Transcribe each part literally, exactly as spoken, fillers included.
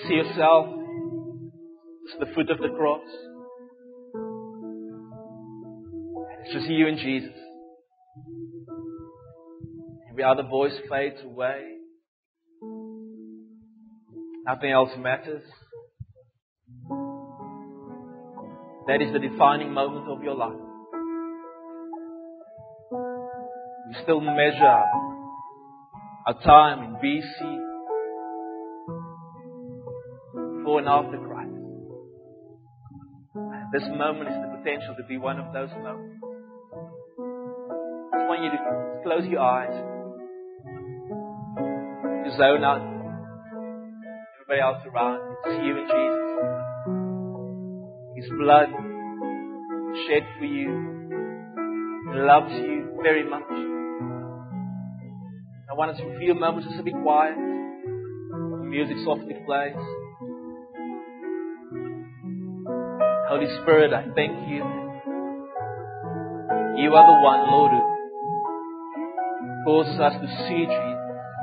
see yourself at the foot of the cross. It's just you and Jesus. Every other voice fades away. Nothing else matters. That is the defining moment of your life. We still measure our time in B C, before and after Christ. This moment is the potential to be one of those moments. I want you to close your eyes, to zone out everybody else around you. It's you and Jesus. His blood shed for you. He loves you very much. I want us for a few moments just to be quiet. The music softly plays. Holy Spirit, I thank you. You are the one, Lord, who causes us to see Jesus.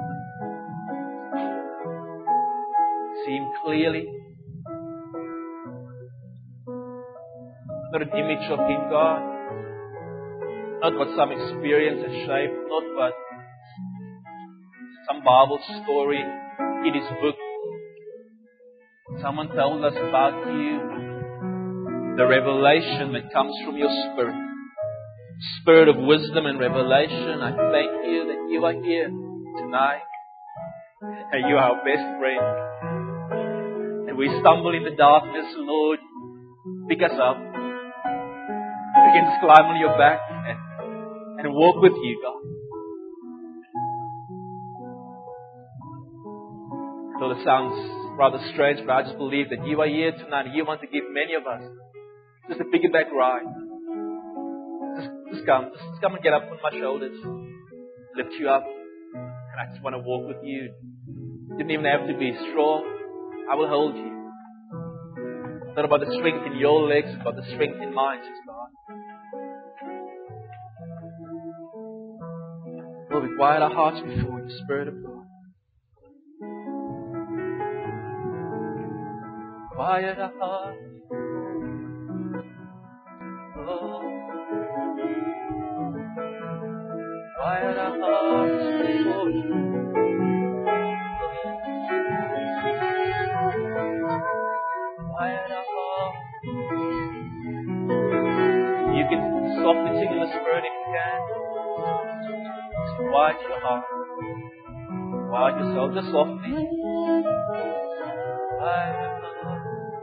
See Him clearly. Not an image of Him, God. Not what some experience has shaped. Not what some Bible story in His book. Someone told us about you. The revelation that comes from your Spirit. Spirit of wisdom and revelation. I thank you that you are here tonight. And you are our best friend. And we stumble in the darkness, Lord. Pick us up. We can just climb on your back and, and walk with you, God. So it sounds rather strange, but I just believe that you are here tonight and you want to give many of us just a piggyback ride. Just, just come. Just, just come and get up on my shoulders. Lift you up. And I just want to walk with you. You don't even have to be strong. I will hold you. It's not about the strength in your legs. It's about the strength in mine, says God. Lord, we quiet our hearts before you, Spirit of God. Quiet our hearts. Quiet our hearts before you. Quiet our hearts. You can softly sing in the Spirit if you can. Just quiet your heart. Quiet yourself just softly. Quiet your heart.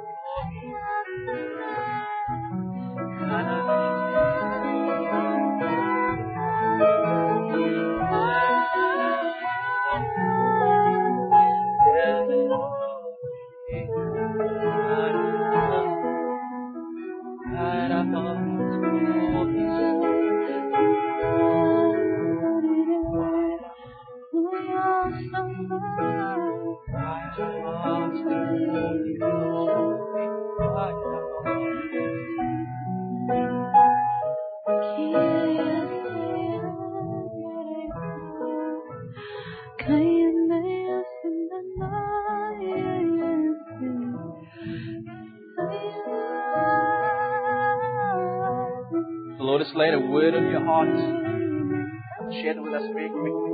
Just laid a word on your heart. Share it with us very quickly.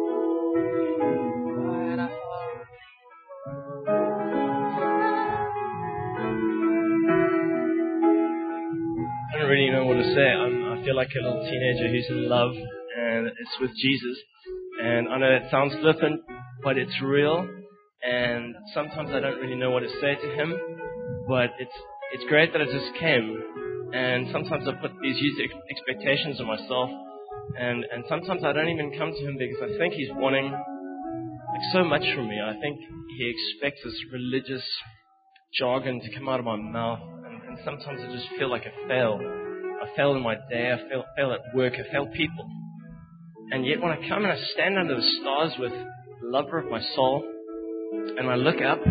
I don't really know what to say. I'm, I feel like a little teenager who's in love, and it's with Jesus. And I know it sounds flippant, but it's real. And sometimes I don't really know what to say to Him, but it's it's great that it just came. And sometimes I put these huge expectations on myself. And, and sometimes I don't even come to Him because I think He's wanting like so much from me. I think He expects this religious jargon to come out of my mouth. And, and sometimes I just feel like I fail. I fail in my day. I fail, fail at work. I fail people. And yet when I come and I stand under the stars with the lover of my soul and I look up,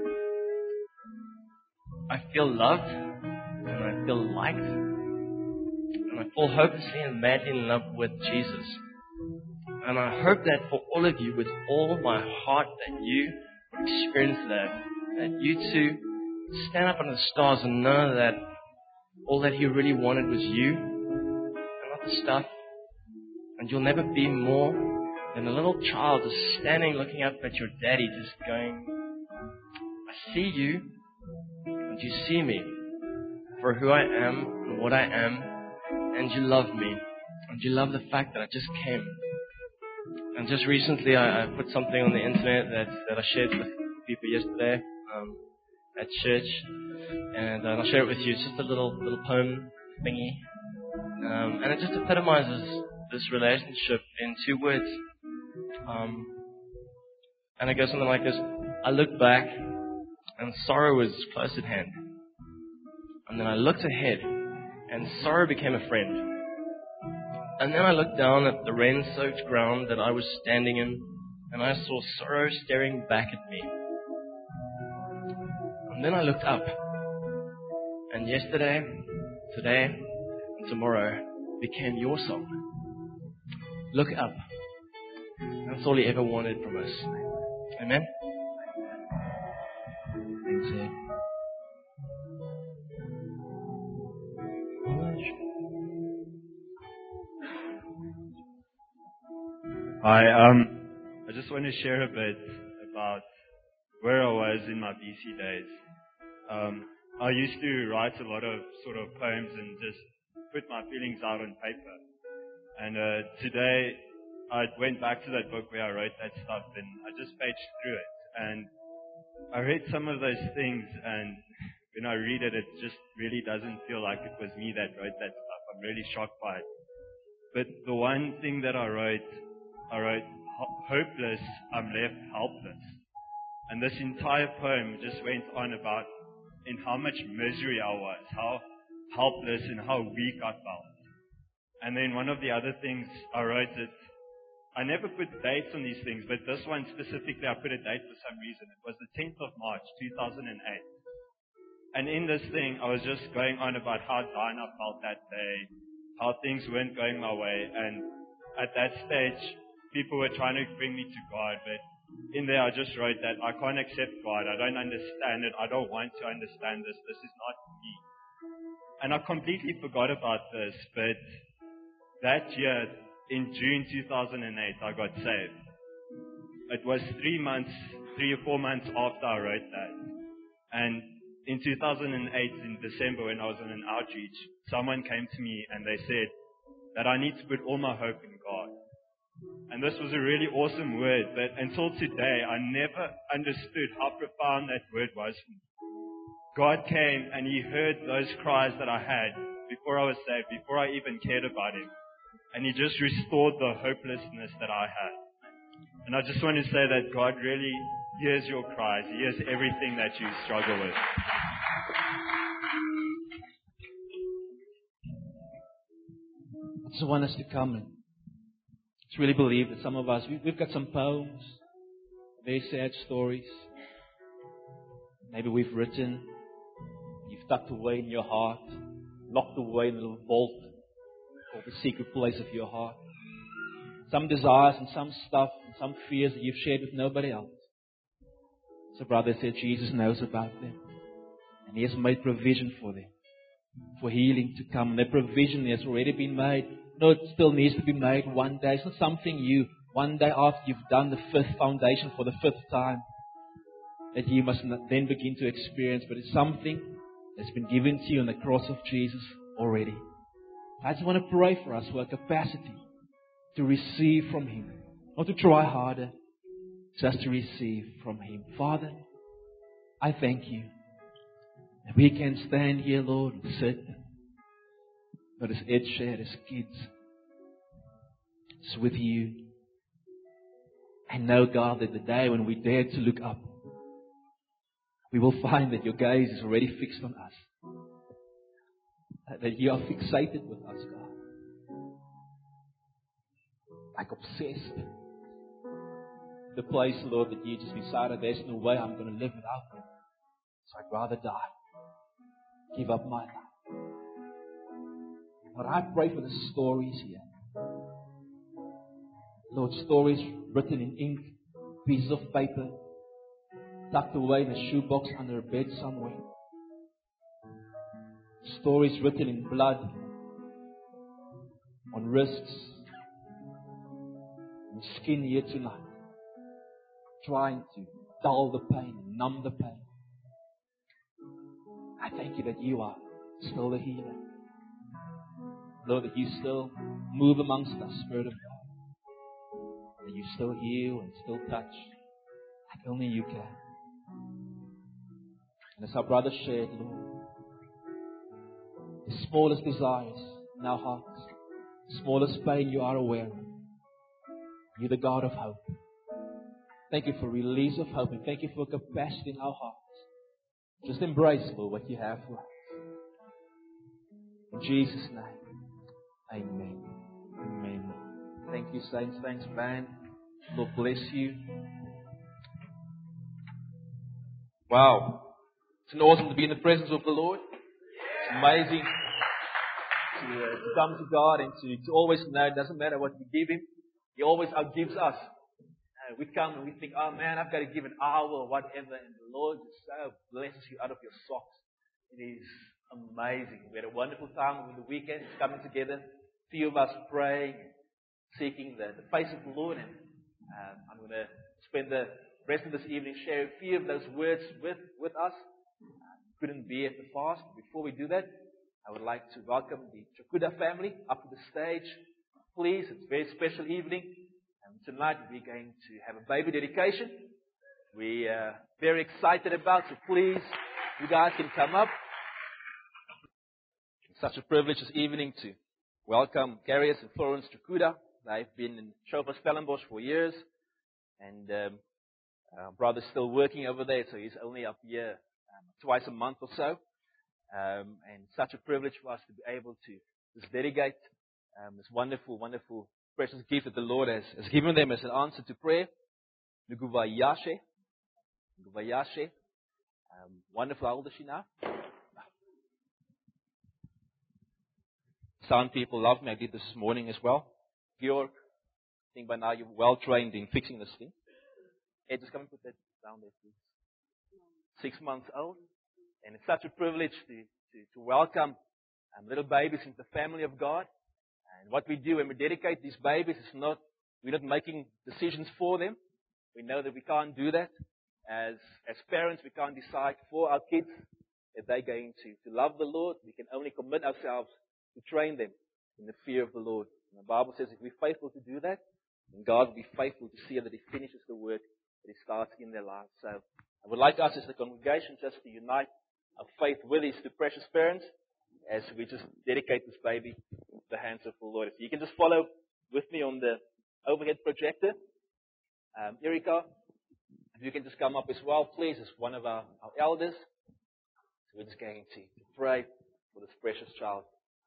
I feel loved. And I feel liked, and I fall hopelessly and madly in love with Jesus. And I hope that for all of you, with all my heart, that you would experience that that you two stand up under the stars and know that all that He really wanted was you and not the stuff. And you'll never be more than a little child just standing looking up at your daddy just going, I see you and you see me for who I am and what I am, and you love me and you love the fact that I just came. And just recently I, I put something on the internet that, that I shared with people yesterday um, at church, and uh, I'll share it with you. It's just a little little poem thingy, um, and it just epitomizes this relationship in two words. Um, and it goes something like this: I looked back, and sorrow was close at hand. And then I looked ahead, and sorrow became a friend. And then I looked down at the rain-soaked ground that I was standing in, and I saw sorrow staring back at me. And then I looked up, and yesterday, today, and tomorrow became your song. Look up. That's all He ever wanted from us. Amen? Thanks, Ed. Hi, um, I just want to share a bit about where I was in my B C days. Um, I used to write a lot of sort of poems and just put my feelings out on paper. And uh, today, I went back to that book where I wrote that stuff, and I just paged through it. And I read some of those things, and when I read it, it just really doesn't feel like it was me that wrote that stuff. I'm really shocked by it. But the one thing that I wrote, I wrote, hopeless, I'm left helpless. And this entire poem just went on about in how much misery I was, how helpless and how weak I felt. And then one of the other things I wrote it, I never put dates on these things, but this one specifically I put a date for some reason. It was the tenth of March, two thousand eight. And in this thing, I was just going on about how down I felt that day, how things weren't going my way. And at that stage, people were trying to bring me to God, but in there I just wrote that I can't accept God. I don't understand it. I don't want to understand this. This is not me. And I completely forgot about this, but that year, in June two thousand eight, I got saved. It was three months, three or four months after I wrote that. And in two thousand eight, in December, when I was on an outreach, someone came to me and they said that I need to put all my hope in God. And this was a really awesome word, but until today, I never understood how profound that word was for me. God came and He heard those cries that I had before I was saved, before I even cared about Him. And He just restored the hopelessness that I had. And I just want to say that God really hears your cries. He hears everything that you struggle with. I just want us to come and just really believe that some of us, we, we've got some poems, very sad stories. Maybe we've written, you've tucked away in your heart, locked away in a little vault or the secret place of your heart. Some desires and some stuff and some fears that you've shared with nobody else. So brother said Jesus knows about them. And He has made provision for them, for healing to come. And that provision has already been made. No, it still needs to be made one day. It's not something you, one day after you've done the fifth foundation for the fifth time, that you must then begin to experience. But it's something that's been given to you on the cross of Jesus already. I just want to pray for us for a capacity to receive from Him. Not to try harder, just to receive from Him. Father, I thank You that we can stand here, Lord, and sit. But as Ed shared, as kids, it's with You. And know, God, that the day when we dare to look up, we will find that Your gaze is already fixed on us. That You are fixated with us, God. Like obsessed. The place, Lord, that You just decided there's no way I'm going to live without You. So I'd rather die. Give up my life. Lord, I pray for the stories here. Lord, stories written in ink, pieces of paper, tucked away in a shoebox under a bed somewhere. Stories written in blood on wrists and skin here tonight, trying to dull the pain, numb the pain. I thank you that you are still the healer. Lord, that you still move amongst us, Spirit of God. That you still heal and still touch like only you can. And as our brother shared, Lord, the smallest desires in our hearts, the smallest pain you are aware of. You're the God of hope. Thank you for release of hope, and thank you for capacity in our hearts. Just embrace, Lord, what you have for us. In Jesus' name, amen. Amen. Thank you, saints. Thanks, band. Lord bless you. Wow. It's awesome to be in the presence of the Lord. It's amazing to, uh, to come to God and to, to always know it doesn't matter what we give Him. He always outgives us. Uh, we come and we think, oh man, I've got to give an hour or whatever. And the Lord just so blesses you out of your socks. It is amazing. We had a wonderful time over the weekend, coming together. A few of us praying, seeking the, the face of the Lord. And um, I'm going to spend the rest of this evening sharing a few of those words with, with us. Uh, couldn't be at the fast. Before we do that, I would like to welcome the Chakuda family up to the stage. Please, it's a very special evening. And tonight we're going to have a baby dedication. We are very excited about, so please, you guys can come up. It's such a privilege this evening to welcome Garius and Florence Chakuda. They've been in Chauffeur Stellenbosch for years. And um, our brother's still working over there, so he's only up here um, twice a month or so. Um, and such a privilege for us to be able to just dedicate Um, this wonderful, wonderful, precious gift that the Lord has, has given them as an answer to prayer. Nguvayashe. Nguvayashe. Um, wonderful. How old is she now? Some people love me. I did this morning as well. Georg, I think by now you're well trained in fixing this thing. Hey, just come and put that down there, please. Six months old. And it's such a privilege to, to, to welcome um, little babies into the family of God. And what we do when we dedicate these babies is not, we're not making decisions for them. We know that we can't do that. As, as parents, we can't decide for our kids if they're going to, to love the Lord. We can only commit ourselves to train them in the fear of the Lord. And the Bible says if we're faithful to do that, then God will be faithful to see that He finishes the work that He starts in their lives. So I would like us as a congregation just to unite our faith with these two precious parents as we just dedicate this baby into the hands of the Lord. If you can just follow with me on the overhead projector. Um, Erika, if you can just come up as well, please, as one of our, our elders. So we're just going to, to pray for this precious child.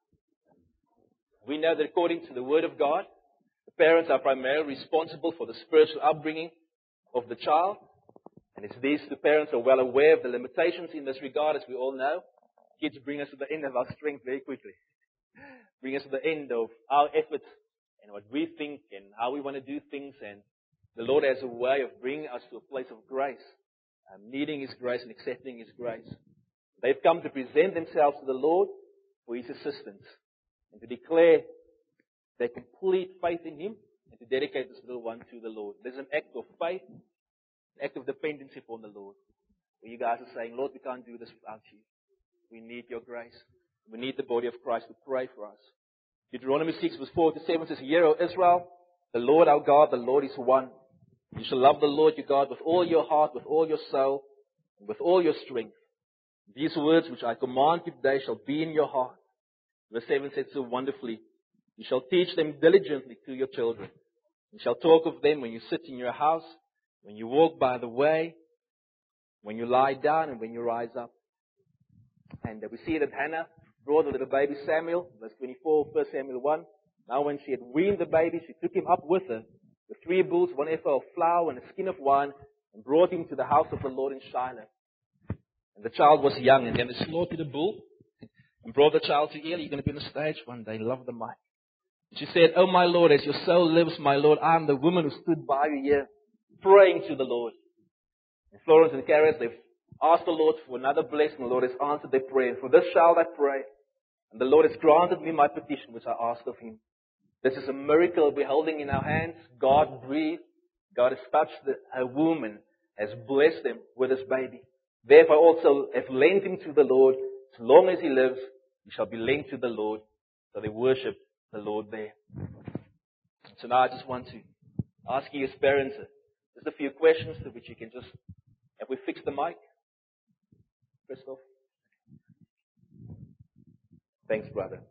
We know that according to the Word of God, the parents are primarily responsible for the spiritual upbringing of the child. And it's these two parents are well aware of the limitations in this regard, as we all know. Kids bring us to the end of our strength very quickly. Bring us to the end of our efforts and what we think and how we want to do things. And the Lord has a way of bringing us to a place of grace, um, needing His grace and accepting His grace. They've come to present themselves to the Lord for His assistance and to declare their complete faith in Him and to dedicate this little one to the Lord. There's an act of faith, an act of dependency upon the Lord, where you guys are saying, Lord, we can't do this without You. We need Your grace. We need the body of Christ to pray for us. Deuteronomy six verse four to seven says, Hear, O Israel, the Lord our God, the Lord is one. You shall love the Lord your God with all your heart, with all your soul, and with all your strength. These words which I command you today shall be in your heart. Verse seven says so wonderfully, You shall teach them diligently to your children. You shall talk of them when you sit in your house, when you walk by the way, when you lie down, and when you rise up. And uh, we see that Hannah brought the little baby Samuel, verse twenty-four, First Samuel one. Now when she had weaned the baby, she took him up with her, with three bulls, one ephah of flour, and a skin of wine, and brought him to the house of the Lord in Shiloh. And the child was young, and then they slaughtered the bull, and brought the child to Eli. You're going to be on the stage one day, love the mic. And she said, Oh my Lord, as your soul lives, my Lord, I am the woman who stood by you here, praying to the Lord. And Florence and Carrie, they've asked the Lord for another blessing. The Lord has answered their prayer. For this child I pray. And the Lord has granted me my petition, which I asked of Him. This is a miracle we're holding in our hands. God breathed. God has touched the, her womb and has blessed them with this baby. Therefore I also have lent him to the Lord. As long as he lives, he shall be lent to the Lord. So they worship the Lord there. So now I just want to ask you as parents, just a few questions to which you can just, have we fixed the mic? Christoph? Thanks, brother.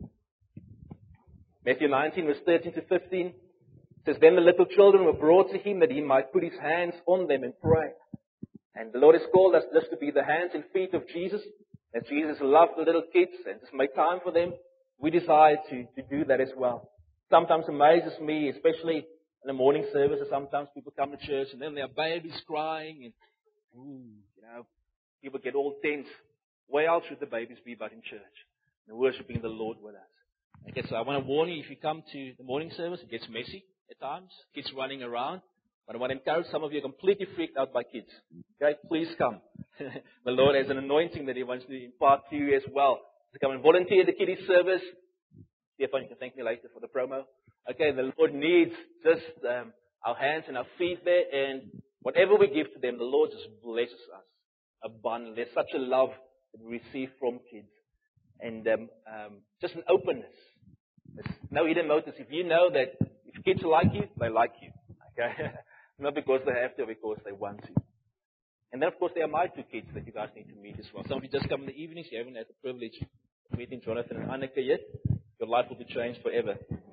Matthew nineteen, verse thirteen to fifteen. It says, Then the little children were brought to him that he might put his hands on them and pray. And the Lord has called us just to be the hands and feet of Jesus. As Jesus loved the little kids and just made time for them, we desire to, to do that as well. Sometimes amazes me, especially in the morning services, sometimes people come to church and then there are babies crying and, ooh, you know, people get all tense. Where else should the babies be but in church? And worshiping the Lord with us. Okay, so I want to warn you, if you come to the morning service, it gets messy at times. Kids running around. But I want to encourage some of you are completely freaked out by kids. Okay, please come. The Lord has an anointing that He wants to impart to you as well. To come and volunteer at the kiddies service. Stefan, you can thank me later for the promo. Okay, the Lord needs just um, our hands and our feet there. And whatever we give to them, the Lord just blesses us abundantly. There's such a love that we receive from kids. And um, um, just an openness. There's no hidden motives. If you know that if kids like you, they like you. Okay? Not because they have to, because they want to. And then, of course, there are my two kids that you guys need to meet as well. Some of you just come in the evenings. You haven't had the privilege of meeting Jonathan and Anneke yet. Your life will be changed forever.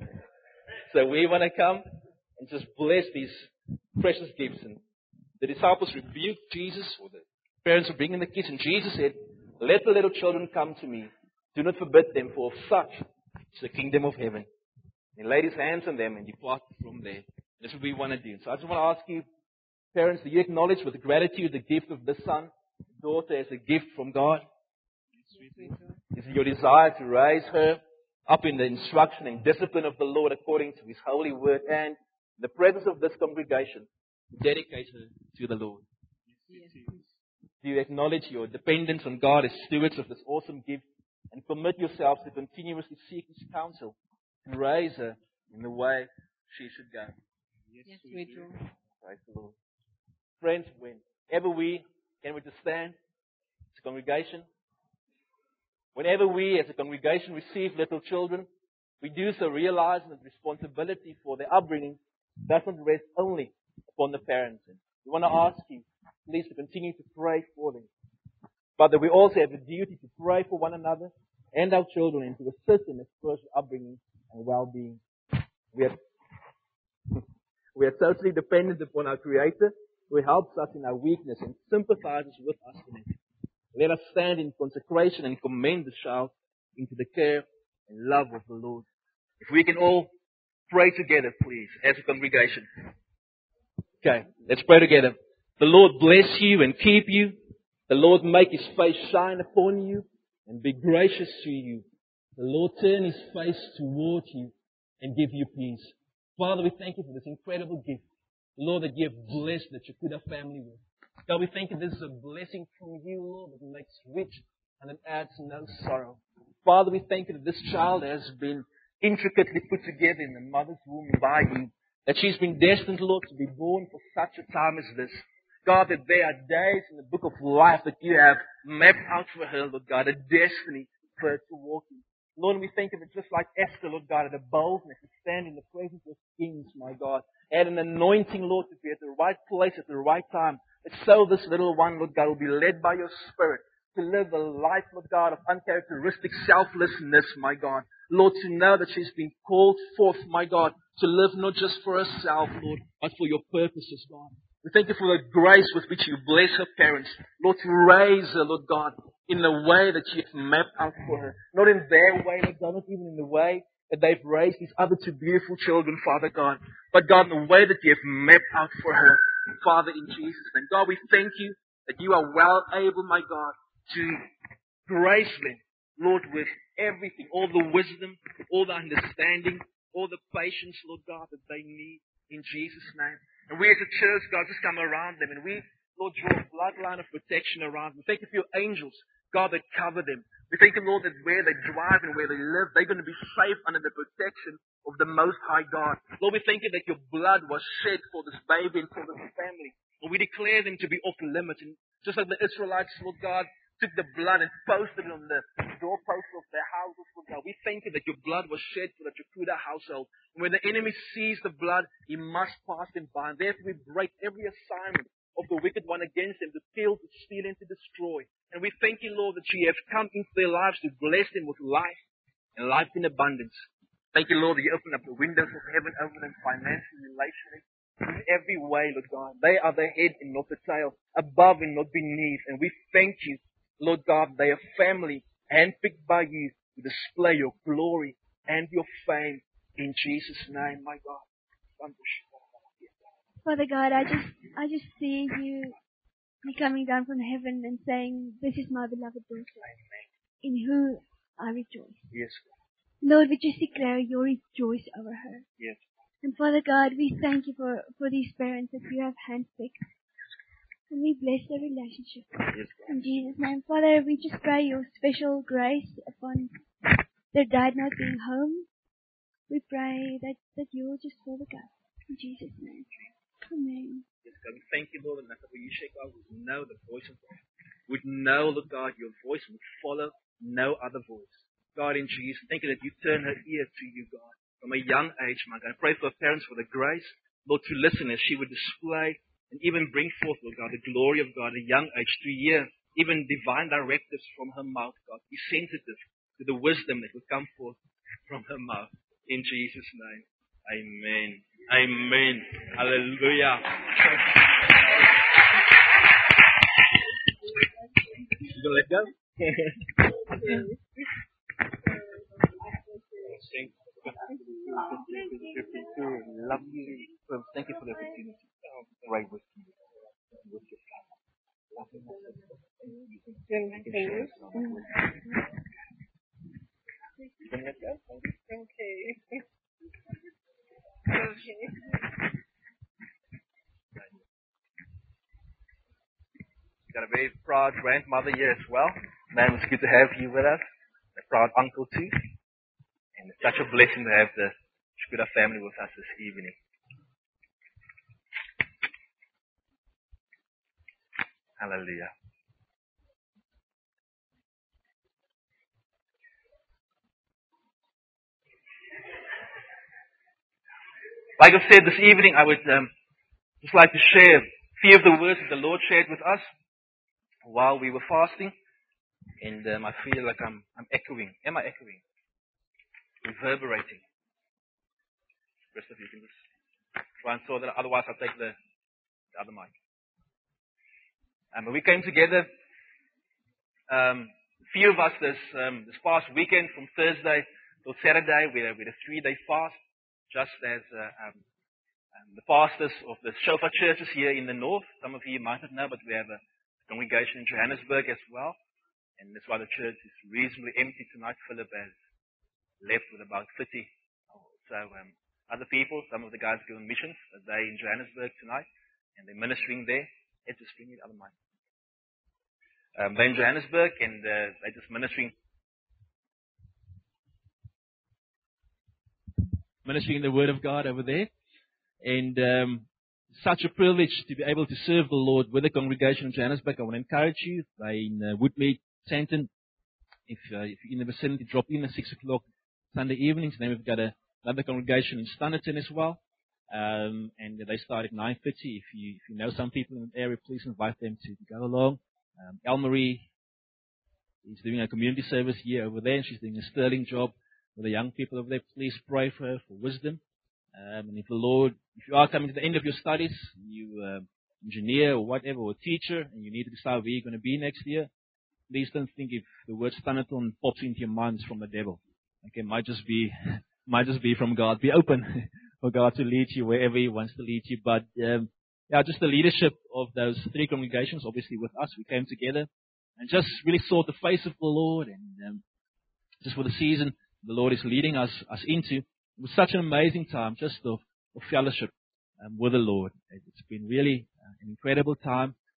So we want to come and just bless these precious gifts. And the disciples rebuked Jesus, or the parents were bringing the kids, and Jesus said, Let the little children come to me. Do not forbid them, for of such is the kingdom of heaven. And He laid His hands on them and departed from there. That's what we want to do. So I just want to ask you, parents, do you acknowledge with gratitude the gift of this son, daughter, as a gift from God? Is it your desire to raise her up in the instruction and discipline of the Lord according to His holy word, and in the presence of this congregation, dedicate her to the Lord? Yes. Do you acknowledge your dependence on God as stewards of this awesome gift and commit yourselves to continuously seek His counsel to raise her in the way she should go? Yes, we do. Praise the Lord. Friends, whenever we, can we just stand as a congregation? Whenever we as a congregation receive little children, we do so realizing that the responsibility for their upbringing doesn't rest only upon the parents. And we want to ask you, please, to continue to pray for them. But that we also have the duty to pray for one another and our children and to assist in their spiritual upbringing and well-being. We are We are totally dependent upon our Creator, who helps us in our weakness and sympathizes with us in it. Let us stand in consecration and commend the child into the care and love of the Lord. If we can all pray together, please, as a congregation. Okay, let's pray together. The Lord bless you and keep you. The Lord make His face shine upon you and be gracious to you. The Lord turn His face toward you and give you peace. Father, we thank You for this incredible gift, Lord, that You have blessed, that You put our family with. God, we thank You this is a blessing from You, Lord, that makes rich and it adds no sorrow. Father, we thank You that this child has been intricately put together in the mother's womb by You, that she's been destined, Lord, to be born for such a time as this. God, that there are days in the book of life that You have mapped out for her, Lord God, a destiny for her to walk in. Lord, we think of it just like Esther, Lord God, had a boldness to stand in the presence of kings, my God. Had an anointing, Lord, to be at the right place at the right time. And so this little one, Lord God, will be led by Your Spirit to live a life, Lord God, of uncharacteristic selflessness, my God. Lord, to know that she's been called forth, my God, to live not just for herself, Lord, but for Your purposes, God. We thank You for the grace with which You bless her parents, Lord, to raise her, Lord God, in the way that You have mapped out for her. Not in their way, Lord God, not even in the way that they've raised these other two beautiful children, Father God. But God, in the way that You have mapped out for her, Father, in Jesus' name. God, we thank You that You are well able, my God, to grace them, Lord, with everything, all the wisdom, all the understanding, all the patience, Lord God, that they need in Jesus' name. And we as a church, God, just come around them and we Lord, draw a bloodline of protection around them. We thank you for your angels, God, that cover them. We thank you, Lord, that where they drive and where they live, they're going to be safe under the protection of the Most High God. Lord, we thank you that your blood was shed for this baby and for this family. And we declare them to be off limits. And just like the Israelites, Lord God, took the blood and posted it on the doorposts of their houses, Lord God, we thank you that your blood was shed for the Jakuda household. And when the enemy sees the blood, he must pass them by. And therefore we break every assignment of the wicked one against them to kill, to steal, and to destroy. And we thank you, Lord, that you have come into their lives to bless them with life and life in abundance. Thank you, Lord, that you open up the windows of heaven over them financially, relationally, in every way, Lord God. They are the head and not the tail, above and not beneath. And we thank you, Lord God, they are family handpicked by you to display your glory and your fame in Jesus' name, my God. Father God, I just I just see you you coming down from heaven and saying, "This is my beloved daughter, in whom I rejoice." Yes, Lord, we just declare you rejoice over her. yes. And Father God, we thank you for, for these parents that you have handpicked. And we bless their relationship. Yes, In Jesus' name. Father, we just pray your special grace upon their dad not being home. We pray that, that you will just fill the gap. In Jesus' name. Amen. Yes, God, we thank you, Lord, and that when you shake out, we know the voice of God. We know, Lord God, your voice will follow no other voice. God, in Jesus, thank you that you turn her ear to you, God, from a young age, my God. I pray for her parents for the grace, Lord, to listen as she would display and even bring forth, Lord God, the glory of God at a young age, to hear even divine directives from her mouth, God. Be sensitive to the wisdom that will come forth from her mouth. In Jesus' name. Amen. Amen. Hallelujah. You gonna let go? Love you. Thank you for the opportunity. Right with you. With your family. Got a very proud grandmother here as well. Man, it's good to have you with us. A proud uncle too. And it's such a blessing to have the Shkuda family with us this evening. Hallelujah. Like I said this evening, I would um, just like to share a few of the words that the Lord shared with us while we were fasting. And um, I feel like I'm, I'm echoing. Am I echoing? Reverberating. The rest of you can just try and sort that out. Otherwise, I'll take the, the other mic. Um, we came together, um, a few of us this, um, this past weekend from Thursday till Saturday. We had, we had a three-day fast, just as uh, um, um, the pastors of the Shofar churches here in the north. Some of you might not know, but we have a congregation in Johannesburg as well. And that's why the church is reasonably empty tonight. Philip has left with about thirty. So um, other people, some of the guys go on missions. They're in Johannesburg tonight, and they're ministering there. It's just bring it other mic. Um, they're in Johannesburg, and uh, they're just ministering. Ministering the Word of God over there. And um, such a privilege to be able to serve the Lord with the congregation in Johannesburg. I want to encourage you. They're in uh, Woodmead, Sandton. If, uh, if you're in the vicinity, drop in at six o'clock Sunday evenings. Then we've got a, another congregation in Standerton as well. Um, and they start at nine thirty. If you, if you know some people in the area, please invite them to, to go along. Um, Elmarie is doing a community service here over there. And she's doing a sterling job with the young people over there. Please pray for her for wisdom. Um, and if the Lord, if you are coming to the end of your studies, you uh, engineer or whatever, or teacher, and you need to decide where you're going to be next year, please don't think if the word Standerton pops into your mind it's from the devil. Okay, might just be, might just be from God. Be open for God to lead you wherever He wants to lead you. But um, yeah, just the leadership of those three congregations, obviously with us, we came together and just really sought the face of the Lord, and um, just for the season the Lord is leading us us into. It was such an amazing time, just of, of fellowship um, with the Lord. It's been really uh, an incredible time.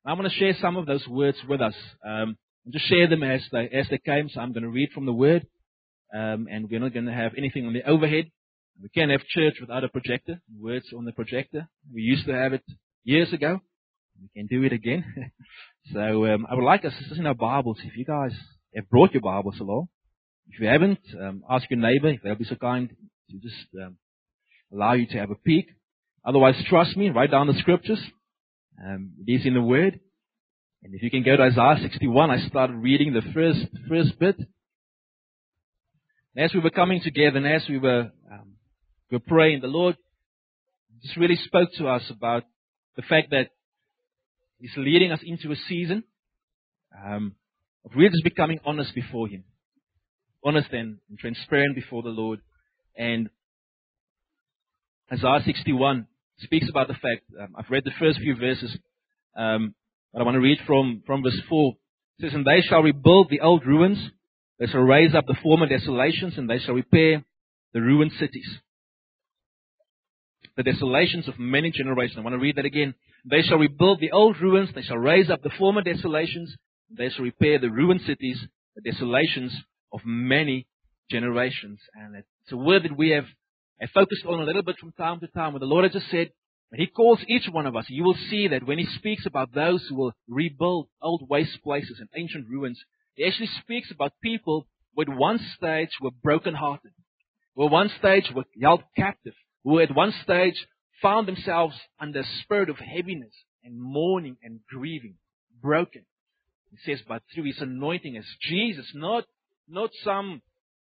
I want to share some of those words with us. Um, and just share them as they, as they came. So I'm going to read from the Word. Um, and we're not going to have anything on the overhead. We can't have church without a projector. Words on the projector. We used to have it years ago. We can do it again. so um, I would like us, this is in our Bibles, if you guys have brought your Bibles along. If you haven't, um, ask your neighbor if they'll be so kind to just um, allow you to have a peek. Otherwise, trust me, write down the scriptures. Um, it is in the Word. And if you can go to Isaiah sixty-one, I started reading the first first bit. And as we were coming together and as we were, um, we were praying, the Lord just really spoke to us about the fact that He's leading us into a season um, of really just becoming honest before Him. Honest and, and transparent before the Lord. And Isaiah sixty-one speaks about the fact, um, I've read the first few verses, um, but I want to read from, from verse four. It says, "And they shall rebuild the old ruins, they shall raise up the former desolations, and they shall repair the ruined cities." The desolations of many generations. I want to read that again. "They shall rebuild the old ruins, they shall raise up the former desolations, and they shall repair the ruined cities, the desolations of many generations." And it's a word that we have, have focused on a little bit from time to time, where the Lord has just said, when He calls each one of us, you will see that when He speaks about those who will rebuild old waste places and ancient ruins, He actually speaks about people who at one stage were brokenhearted, who at one stage were held captive, who at one stage found themselves under a spirit of heaviness and mourning and grieving, broken. He says, but through His anointing as Jesus, not, not some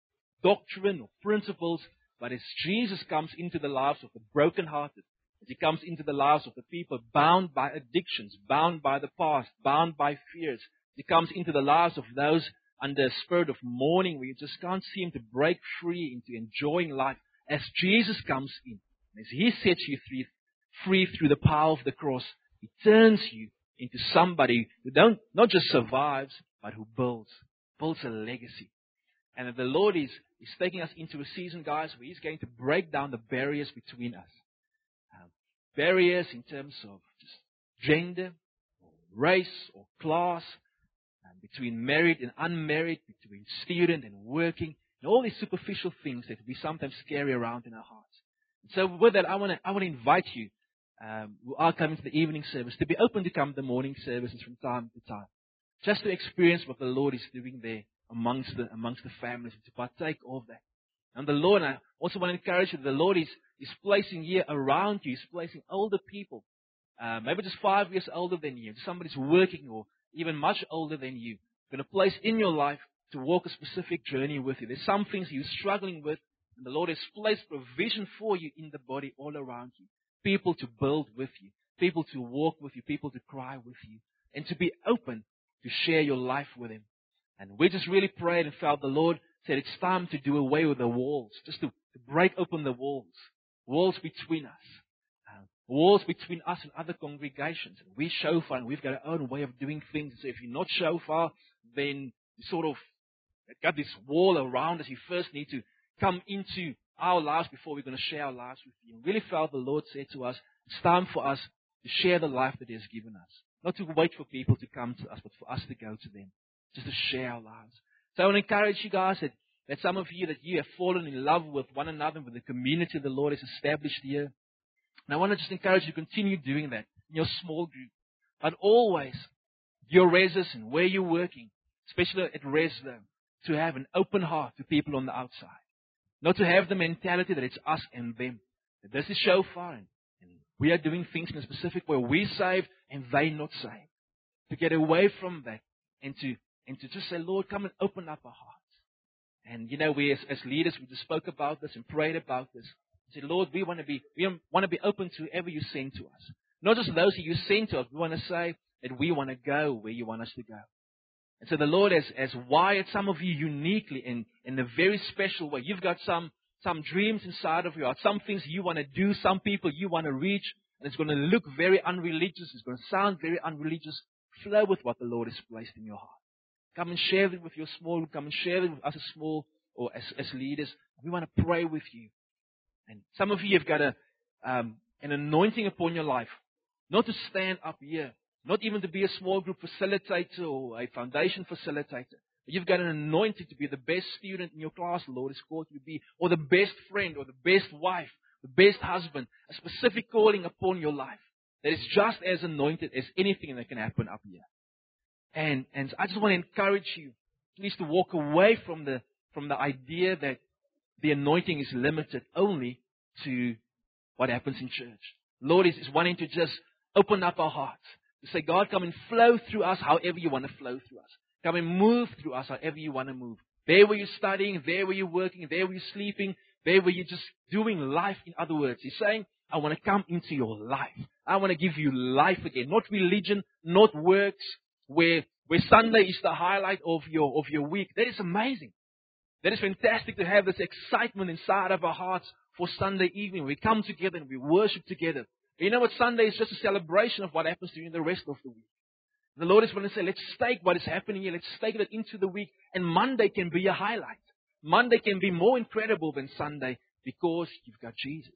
doctrine or principles, but as Jesus comes into the lives of the brokenhearted, as He comes into the lives of the people bound by addictions, bound by the past, bound by fears, He comes into the lives of those under a spirit of mourning where you just can't seem to break free into enjoying life. As Jesus comes in, as He sets you free, free through the power of the cross, He turns you into somebody who don't not just survives, but who builds, builds a legacy. And that the Lord is, is taking us into a season, guys, where He's going to break down the barriers between us. Um, barriers in terms of just gender, or race, or class, um, between married and unmarried, between student and working, and all these superficial things that we sometimes carry around in our hearts. And so with that, I want to I want to invite you um, who are coming to the evening service to be open to come to the morning services from time to time, just to experience what the Lord is doing there amongst the amongst the families and to partake of that. And the Lord, I also want to encourage you that the Lord is, is placing here around you, He's placing older people, uh, maybe just five years older than you, somebody's working or even much older than you, going to place in your life to walk a specific journey with you. There's some things you're struggling with, and the Lord has placed provision for you in the body all around you. People to build with you, people to walk with you, people to cry with you, and to be open to share your life with Him. And we just really prayed and felt the Lord said it's time to do away with the walls, just to, to break open the walls, walls between us, uh, walls between us and other congregations. We shofar, and we've got our own way of doing things. So if you're not shofar, then you sort of got this wall around us. You first need to come into our lives before we're going to share our lives with you. And really felt the Lord said to us, it's time for us to share the life that He has given us. Not to wait for people to come to us, but for us to go to them. Just to share our lives. So I want to encourage you guys that, that some of you that you have fallen in love with one another, with the community the Lord has established here. And I want to just encourage you to continue doing that in your small group. But always, your reses and where you're working, especially at res though, to have an open heart to people on the outside. Not to have the mentality that it's us and them. That this is shofar and, and we are doing things in a specific way. We're saved and they not saved. To get away from that and to and to just say, Lord, come and open up our hearts. And you know, we as, as leaders, we just spoke about this and prayed about this. We said, Lord, we want to be we want to be open to whoever you send to us. Not just those who you send to us. We want to say that we want to go where you want us to go. And so the Lord has, has wired some of you uniquely in, in a very special way. You've got some, some dreams inside of your heart, some things you want to do, some people you want to reach, and it's going to look very unreligious. It's going to sound very unreligious. Flow with what the Lord has placed in your heart. Come and share it with your small group. Come and share it with us as small or as, as leaders. We want to pray with you. And some of you have got a, um, an anointing upon your life. Not to stand up here Not even to be a small group facilitator or a foundation facilitator. You've got an anointing to be the best student in your class, the Lord has called you to be, or the best friend, or the best wife, the best husband, a specific calling upon your life that is just as anointed as anything that can happen up here. And and I just want to encourage you, please, to walk away from the from the idea that the anointing is limited only to what happens in church. Lord is, is wanting to just open up our hearts. To say, God, come and flow through us however you want to flow through us. Come and move through us however you want to move. There where you're studying, there where you're working, there where you're sleeping, there where you're just doing life, in other words. He's saying, I want to come into your life. I want to give you life again. Not religion, not works, where where Sunday is the highlight of your of your week. That is amazing. That is fantastic to have this excitement inside of our hearts for Sunday evening. We come together and we worship together. You know what? Sunday is just a celebration of what happens during the rest of the week. The Lord is going to say, let's take what is happening here, let's take it into the week, and Monday can be a highlight. Monday can be more incredible than Sunday because you've got Jesus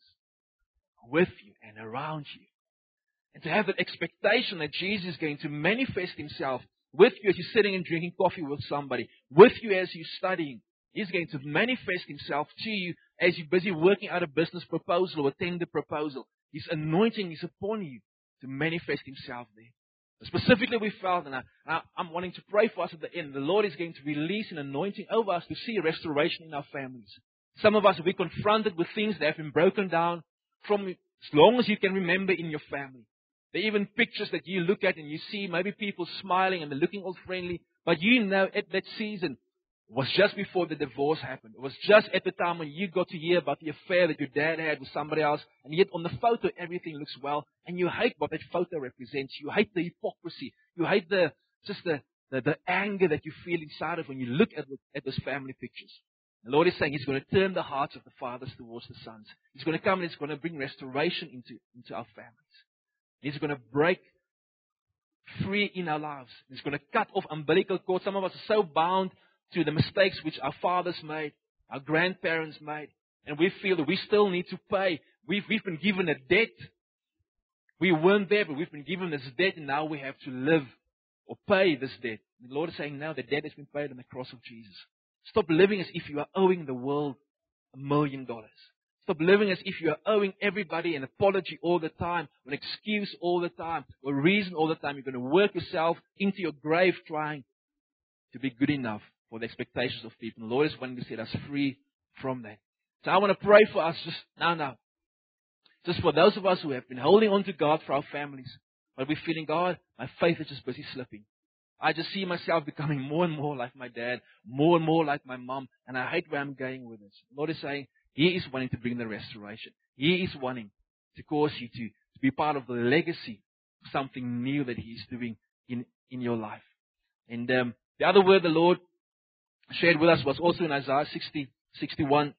with you and around you. And to have that expectation that Jesus is going to manifest Himself with you as you're sitting and drinking coffee with somebody, with you as you're studying. He's going to manifest Himself to you as you're busy working out a business proposal or a tender proposal. His anointing is upon you to manifest Himself there. Specifically, we felt, and I, I'm wanting to pray for us at the end, the Lord is going to release an anointing over us to see a restoration in our families. Some of us will be confronted with things that have been broken down from as long as you can remember in your family. There are even pictures that you look at and you see maybe people smiling and they're looking all friendly, but you know at that season was just before the divorce happened. It was just at the time when you got to hear about the affair that your dad had with somebody else, and yet on the photo everything looks well, and you hate what that photo represents. You hate the hypocrisy. You hate the just the, the, the anger that you feel inside of when you look at, the, at those family pictures. The Lord is saying He's going to turn the hearts of the fathers towards the sons. He's going to come and He's going to bring restoration into, into our families. He's going to break free in our lives. He's going to cut off umbilical cords. Some of us are so bound to the mistakes which our fathers made, our grandparents made, and we feel that we still need to pay. We've, we've been given a debt. We weren't there, but we've been given this debt, and now we have to live or pay this debt. The Lord is saying, now the debt has been paid on the cross of Jesus. Stop living as if you are owing the world a million dollars. Stop living as if you are owing everybody an apology all the time, an excuse all the time, a reason all the time. You're going to work yourself into your grave trying to be good enough for the expectations of people. The Lord is wanting to set us free from that. So I want to pray for us just now, now. Just for those of us who have been holding on to God for our families, but we're feeling, God, my faith is just busy slipping. I just see myself becoming more and more like my dad, more and more like my mom, and I hate where I'm going with this. The Lord is saying He is wanting to bring the restoration. He is wanting to cause you to, to be part of the legacy of something new that He is doing in, in your life. And um, the other word the Lord shared with us was also in Isaiah sixty, sixty-one,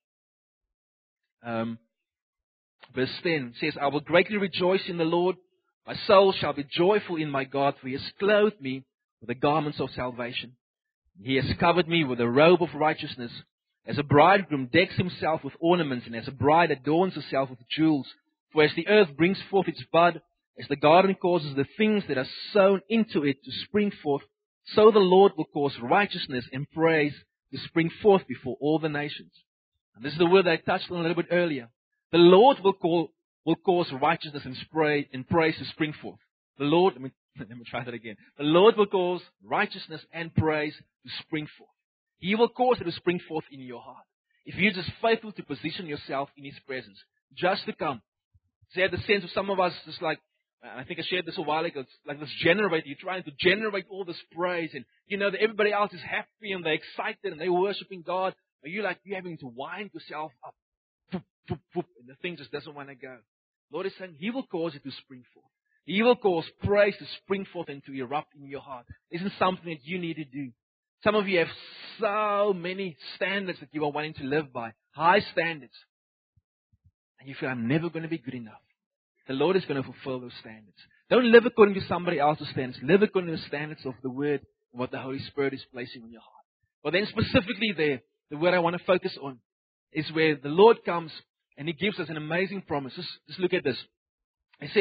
um, verse ten. It says, I will greatly rejoice in the Lord. My soul shall be joyful in my God, for He has clothed me with the garments of salvation. He has covered me with a robe of righteousness. As a bridegroom decks himself with ornaments, and as a bride adorns herself with jewels. For as the earth brings forth its bud, as the garden causes the things that are sown into it to spring forth, so the Lord will cause righteousness and praise to spring forth before all the nations. And this is the word that I touched on a little bit earlier. The Lord will call, will cause righteousness and praise, and praise to spring forth. The Lord, let me, let me try that again. The Lord will cause righteousness and praise to spring forth. He will cause it to spring forth in your heart. If you're just faithful to position yourself in His presence, just to come. So you have the sense of some of us just like, I think I shared this a while ago, it's like this generator. You're trying to generate all this praise, and you know that everybody else is happy and they're excited and they're worshiping God. But you're like, you're having to wind yourself up. Boop, boop, boop, and the thing just doesn't want to go. Lord is saying He will cause it to spring forth. He will cause praise to spring forth and to erupt in your heart. This isn't something that you need to do. Some of you have so many standards that you are wanting to live by. High standards. And you feel, I'm never going to be good enough. The Lord is going to fulfill those standards. Don't live according to somebody else's standards. Live according to the standards of the Word and what the Holy Spirit is placing on your heart. But then specifically there, the word I want to focus on is where the Lord comes and He gives us an amazing promise. Just, just look at this. It says,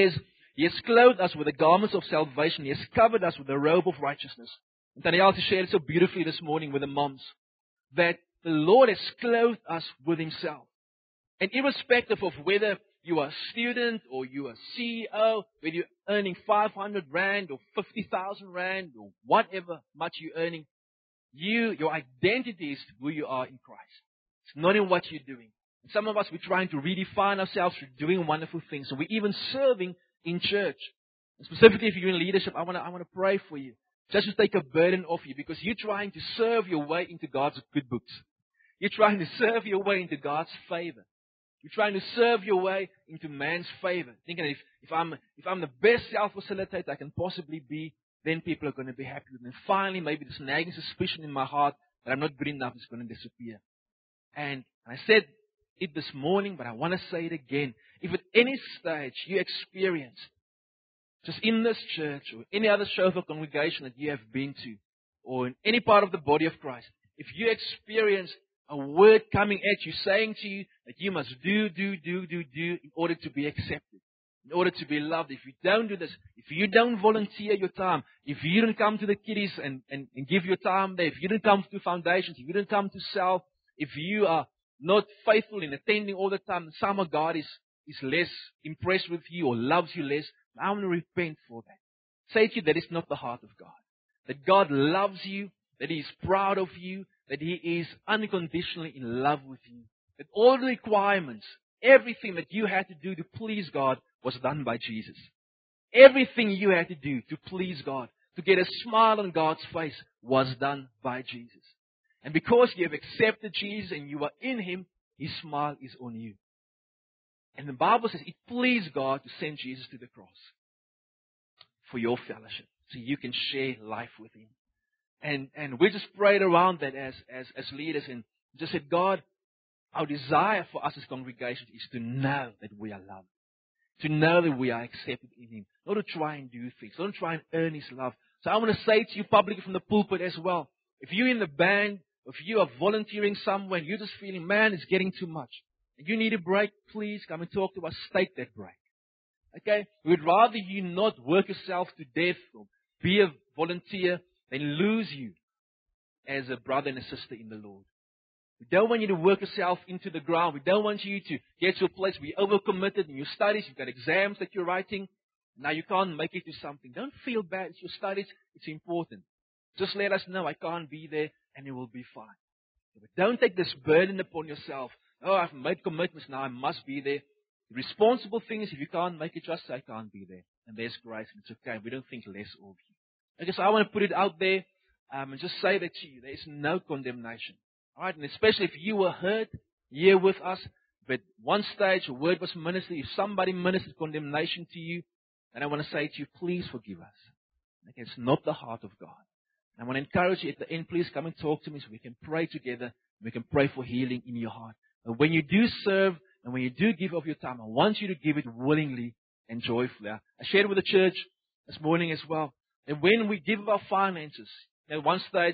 He has clothed us with the garments of salvation. He has covered us with the robe of righteousness. And Danielle shared it so beautifully this morning with the moms, that the Lord has clothed us with Himself. And irrespective of whether you are a student or you are a C E O, whether you're earning five hundred rand or fifty thousand rand or whatever much you're earning, you, your identity is who you are in Christ. It's not in what you're doing. And some of us, we're trying to redefine ourselves through doing wonderful things. And we're even serving in church. And specifically, if you're in leadership, I want to I want to pray for you. Just to take a burden off you, because you're trying to serve your way into God's good books. You're trying to serve your way into God's favor. You're trying to serve your way into man's favor. Thinking if, if I'm if I'm the best self-facilitator I can possibly be, then people are going to be happy with me. And finally, maybe this nagging suspicion in my heart that I'm not good enough is going to disappear. And I said it this morning, but I want to say it again. If at any stage you experience, just in this church or any other Shofar congregation that you have been to, or in any part of the body of Christ, if you experience a word coming at you, saying to you that you must do, do, do, do, do in order to be accepted, in order to be loved. If you don't do this, if you don't volunteer your time, if you don't come to the kiddies and, and, and give your time there, if you don't come to foundations, if you don't come to self, if you are not faithful in attending all the time, somehow God is, is less impressed with you or loves you less, I want to repent for that. Say to you that it's not the heart of God. That God loves you, that He is proud of you, that He is unconditionally in love with you. That all the requirements, everything that you had to do to please God was done by Jesus. Everything you had to do to please God, to get a smile on God's face, was done by Jesus. And because you have accepted Jesus and you are in Him, His smile is on you. And the Bible says it pleased God to send Jesus to the cross for your fellowship, so you can share life with Him. And and we just prayed around that as, as, as leaders and just said, God, our desire for us as congregations is to know that we are loved. To know that we are accepted in Him. Not to try and do things. Not to try and earn His love. So I want to say to you publicly from the pulpit as well, if you're in the band, if you are volunteering somewhere and you're just feeling, man, it's getting too much, and you need a break, please come and talk to us. Take that break. Okay? We'd rather you not work yourself to death or be a volunteer than lose you as a brother and a sister in the Lord. We don't want you to work yourself into the ground. We don't want you to get to a place where you're overcommitted in your studies. You've got exams that you're writing. Now you can't make it to something. Don't feel bad. It's your studies. It's important. Just let us know I can't be there and it will be fine. But don't take this burden upon yourself. Oh, I've made commitments. Now I must be there. The responsible thing is if you can't make it, just say I can't be there. And there's grace and it's okay. We don't think less of you. Okay, so I want to put it out there um, and just say that to you. There is no condemnation. All right, and especially if you were hurt here with us, but one stage a word was ministered, if somebody ministered condemnation to you, and I want to say to you, please forgive us. Okay, it's not the heart of God. And I want to encourage you at the end, please come and talk to me so we can pray together. We can pray for healing in your heart. But when you do serve and when you do give of your time, I want you to give it willingly and joyfully. I shared with the church this morning as well. And when we give our finances, at one stage,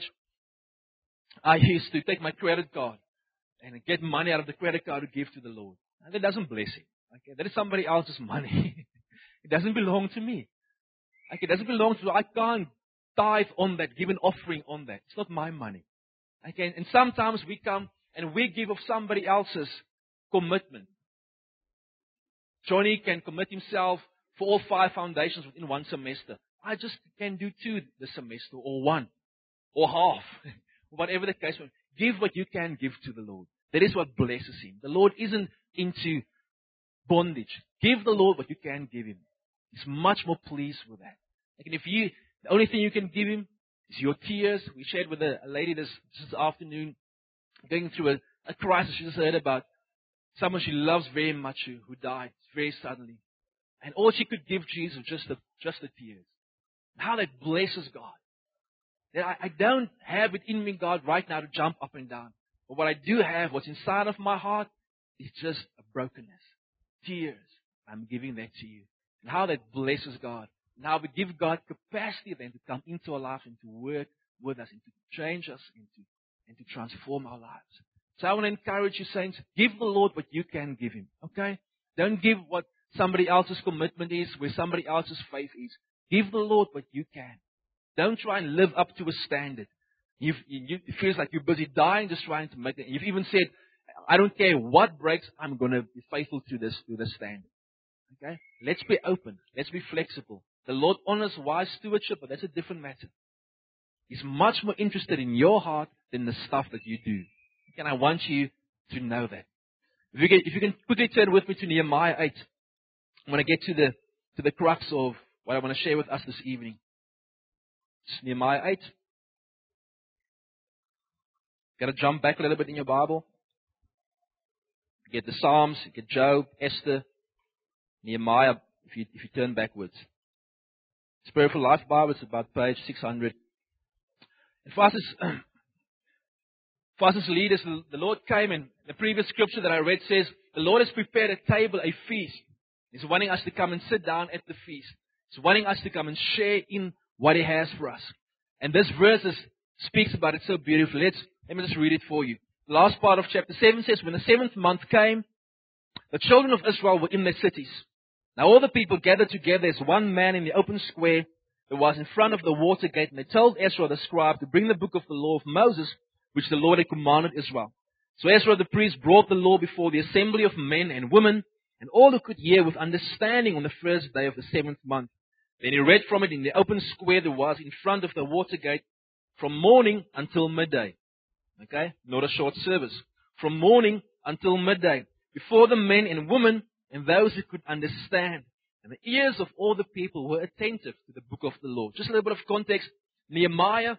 I used to take my credit card and get money out of the credit card to give to the Lord. And that doesn't bless Him. Okay? That is somebody else's money. It doesn't belong to me. Okay? It doesn't belong to I can't tithe on that, give an offering on that. It's not my money. Okay? And sometimes we come and we give of somebody else's commitment. Johnny can commit himself for all five foundations within one semester. I just can do two this semester, or one, or half, whatever the case may be. Give what you can give to the Lord. That is what blesses Him. The Lord isn't into bondage. Give the Lord what you can give Him. He's much more pleased with that. Like, and if you, the only thing you can give Him is your tears. We shared with a, a lady this, this afternoon, going through a, a crisis she just heard about. Someone she loves very much who, who died very suddenly. And all she could give Jesus was just the, just the tears. How that blesses God. That I, I don't have it in me, God, right now to jump up and down. But what I do have, what's inside of my heart, is just a brokenness. Tears. I'm giving that to you. And how that blesses God. And how we give God capacity then to come into our lives and to work with us and to change us and to, and to transform our lives. So I want to encourage you, saints, give the Lord what you can give Him. Okay? Don't give what somebody else's commitment is, where somebody else's faith is. Give the Lord what you can. Don't try and live up to a standard. You've, you, it feels like you're busy dying just trying to make it. You've even said, I don't care what breaks, I'm going to be faithful to this, to this standard. Okay? Let's be open. Let's be flexible. The Lord honors wise stewardship, but that's a different matter. He's much more interested in your heart than the stuff that you do. Okay, and I want you to know that. If you, can, if you can quickly turn with me to Nehemiah eight, I'm going to get to the, to the crux of what I want to share with us this evening. It's Nehemiah eight. Got to jump back a little bit in your Bible. You get the Psalms, you get Job, Esther, Nehemiah, if you, if you turn backwards. Spirit for Life Bible, it's about page six hundred. And for us as, for us as leaders, the, the Lord came, and the previous scripture that I read says, the Lord has prepared a table, a feast. He's wanting us to come and sit down at the feast. He's wanting us to come and share in what He has for us. And this verse is, speaks about it so beautifully. Let's, let me just read it for you. The last part of chapter seven says, when the seventh month came, the children of Israel were in their cities. Now all the people gathered together as one man in the open square that was in front of the water gate, and they told Ezra the scribe to bring the book of the law of Moses, which the Lord had commanded Israel. So Ezra the priest brought the law before the assembly of men and women, and all who could hear with understanding on the first day of the seventh month. Then he read from it in the open square that was in front of the water gate from morning until midday. Okay? Not a short service. From morning until midday. Before the men and women and those who could understand. And the ears of all the people were attentive to the book of the law. Just a little bit of context. Nehemiah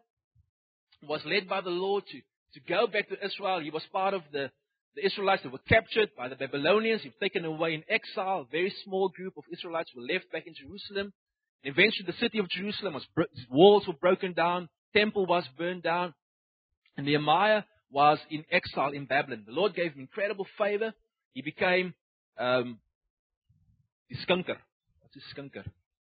was led by the Lord to, to go back to Israel. He was part of the, the Israelites that were captured by the Babylonians. He was taken away in exile. A very small group of Israelites were left back in Jerusalem. And eventually the city of Jerusalem was, walls were broken down. Temple was burned down. And Nehemiah was in exile in Babylon. The Lord gave him incredible favor. He became um, the skunker. What's his skunker?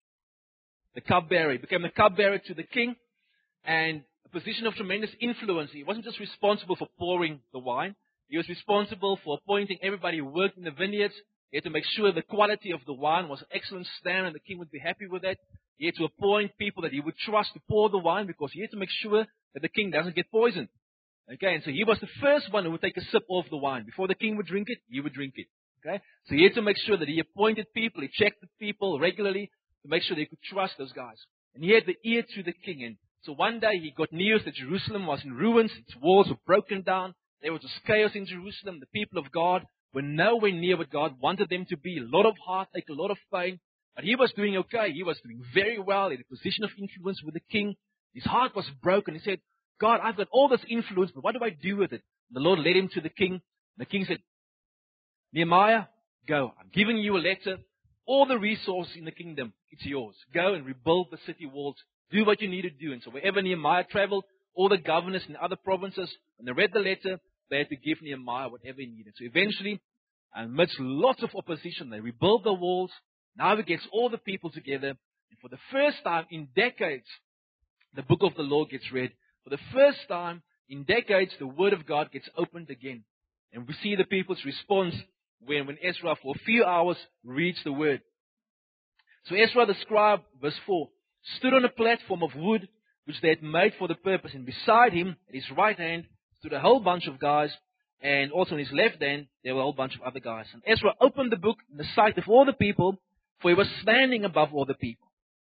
The cupbearer. He became the cupbearer to the king. And a position of tremendous influence. He wasn't just responsible for pouring the wine. He was responsible for appointing everybody who worked in the vineyards. He had to make sure the quality of the wine was an excellent standard and the king would be happy with it. He had to appoint people that he would trust to pour the wine because he had to make sure that the king doesn't get poisoned. Okay, and so he was the first one who would take a sip of the wine. Before the king would drink it, he would drink it. Okay, so he had to make sure that he appointed people, he checked the people regularly to make sure they could trust those guys. And he had the ear to the king. And so one day he got news that Jerusalem was in ruins, its walls were broken down, there was just chaos in Jerusalem. The people of God were nowhere near what God wanted them to be. A lot of heartache, a lot of pain. But he was doing okay. He was doing very well. He had a position of influence with the king. His heart was broken. He said, God, I've got all this influence, but what do I do with it? The Lord led him to the king. The king said, Nehemiah, go. I'm giving you a letter. All the resources in the kingdom, it's yours. Go and rebuild the city walls. Do what you need to do. And so wherever Nehemiah traveled, all the governors in other provinces, when they read the letter, they had to give Nehemiah whatever he needed. So eventually, amidst lots of opposition, they rebuilt the walls. Now he gets all the people together. And for the first time in decades, the book of the law gets read. For the first time in decades, the Word of God gets opened again. And we see the people's response when, when Ezra, for a few hours, reads the Word. So Ezra the scribe, verse four, stood on a platform of wood which they had made for the purpose. And beside him, at his right hand, stood a whole bunch of guys. And also on his left hand, there were a whole bunch of other guys. And Ezra opened the book in the sight of all the people, for he was standing above all the people.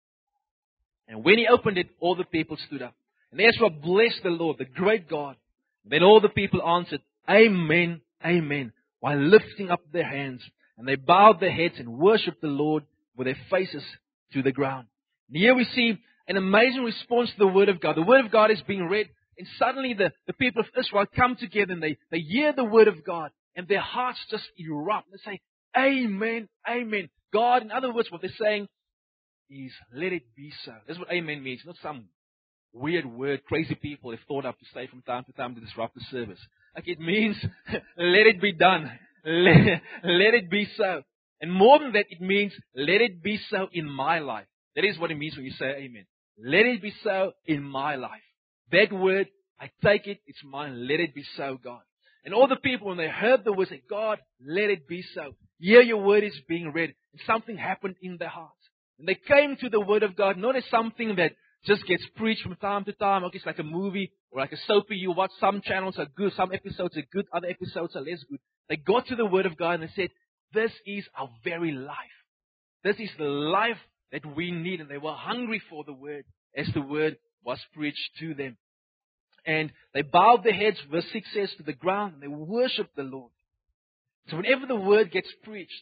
And when he opened it, all the people stood up. And Ezra blessed the Lord, the great God. Then all the people answered, Amen, Amen, while lifting up their hands. And they bowed their heads and worshipped the Lord with their faces to the ground. And here we see an amazing response to the Word of God. The Word of God is being read, and suddenly the, the people of Israel come together and they, they hear the Word of God, and their hearts just erupt. They say, Amen, Amen. God, in other words, what they're saying is, let it be so. That's what Amen means, not some weird word crazy people have thought up to say from time to time to disrupt the service. Like it means, let it be done. Let, let it be so. And more than that, it means, let it be so in my life. That is what it means when you say Amen. Let it be so in my life. That word, I take it, it's mine. Let it be so, God. And all the people, when they heard the word, said, God, let it be so. Here your word is being read. And something happened in their hearts. And they came to the word of God, not as something that just gets preached from time to time. Okay, it's like a movie or like a soapy you watch. Some channels are good, some episodes are good, other episodes are less good. They got to the word of God and they said, this is our very life. This is the life that we need. And they were hungry for the word as the word was preached to them. And they bowed their heads, verse six says, to the ground, and they worshiped the Lord. So whenever the word gets preached,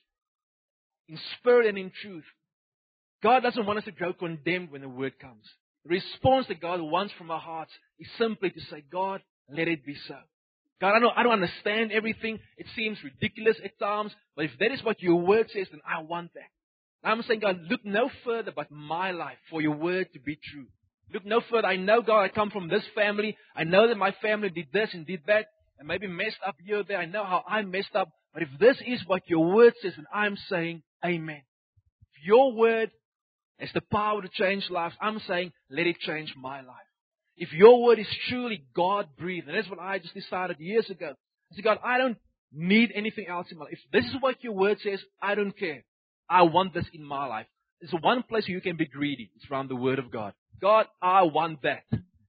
in spirit and in truth, God doesn't want us to grow condemned when the word comes. The response that God wants from our hearts is simply to say, God, let it be so. God, I know I don't understand everything. It seems ridiculous at times, but if that is what your word says, then I want that. I'm saying, God, look no further but my life for your word to be true. Look no further. I know, God, I come from this family. I know that my family did this and did that and maybe messed up here or there. I know how I messed up. But if this is what your word says, then I'm saying amen. If your word has the power to change lives, I'm saying let it change my life. If your word is truly God-breathed, and that's what I just decided years ago. I said, God, I don't need anything else in my life. If this is what your word says, I don't care. I want this in my life. There's one place where you can be greedy. It's around the word of God. God, I want that.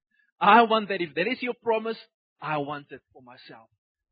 I want that. If that is your promise, I want it for myself.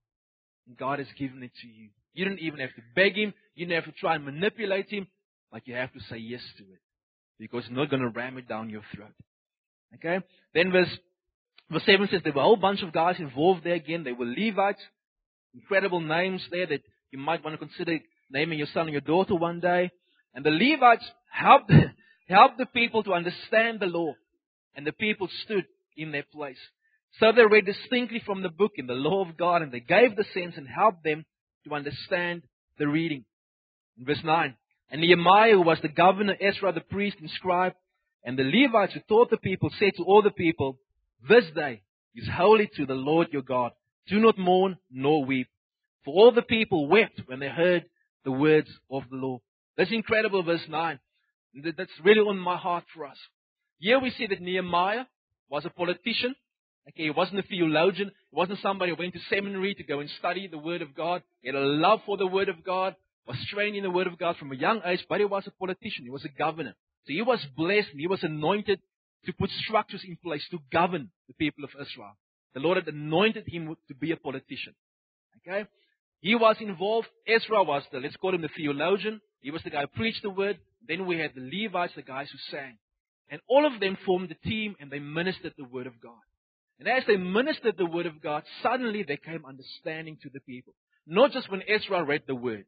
And God has given it to you. You don't even have to beg Him. You don't have to try and manipulate Him. But you have to say yes to it. Because He's not going to ram it down your throat. Okay? Then verse, verse seven says there were a whole bunch of guys involved there again. They were Levites. Incredible names there that you might want to consider naming your son or your daughter one day. And the Levites helped, helped the people to understand the law. And the people stood in their place. So they read distinctly from the book in the law of God. And they gave the sense and helped them to understand the reading. In verse nine. And Nehemiah, who was the governor, Ezra the priest and scribe, and the Levites who taught the people, said to all the people, this day is holy to the Lord your God. Do not mourn nor weep. For all the people wept when they heard the words of the law. That's incredible, verse nine. That's really on my heart for us. Here we see that Nehemiah was a politician. Okay, he wasn't a theologian. He wasn't somebody who went to seminary to go and study the Word of God. He had a love for the Word of God, was trained in the Word of God from a young age, but he was a politician. He was a governor. So he was blessed and he was anointed to put structures in place to govern the people of Israel. The Lord had anointed him to be a politician. Okay? He was involved. Ezra was the, let's call him the theologian. He was the guy who preached the Word. Then we had the Levites, the guys who sang. And all of them formed a team and they ministered the Word of God. And as they ministered the Word of God, suddenly there came understanding to the people. Not just when Ezra read the Word.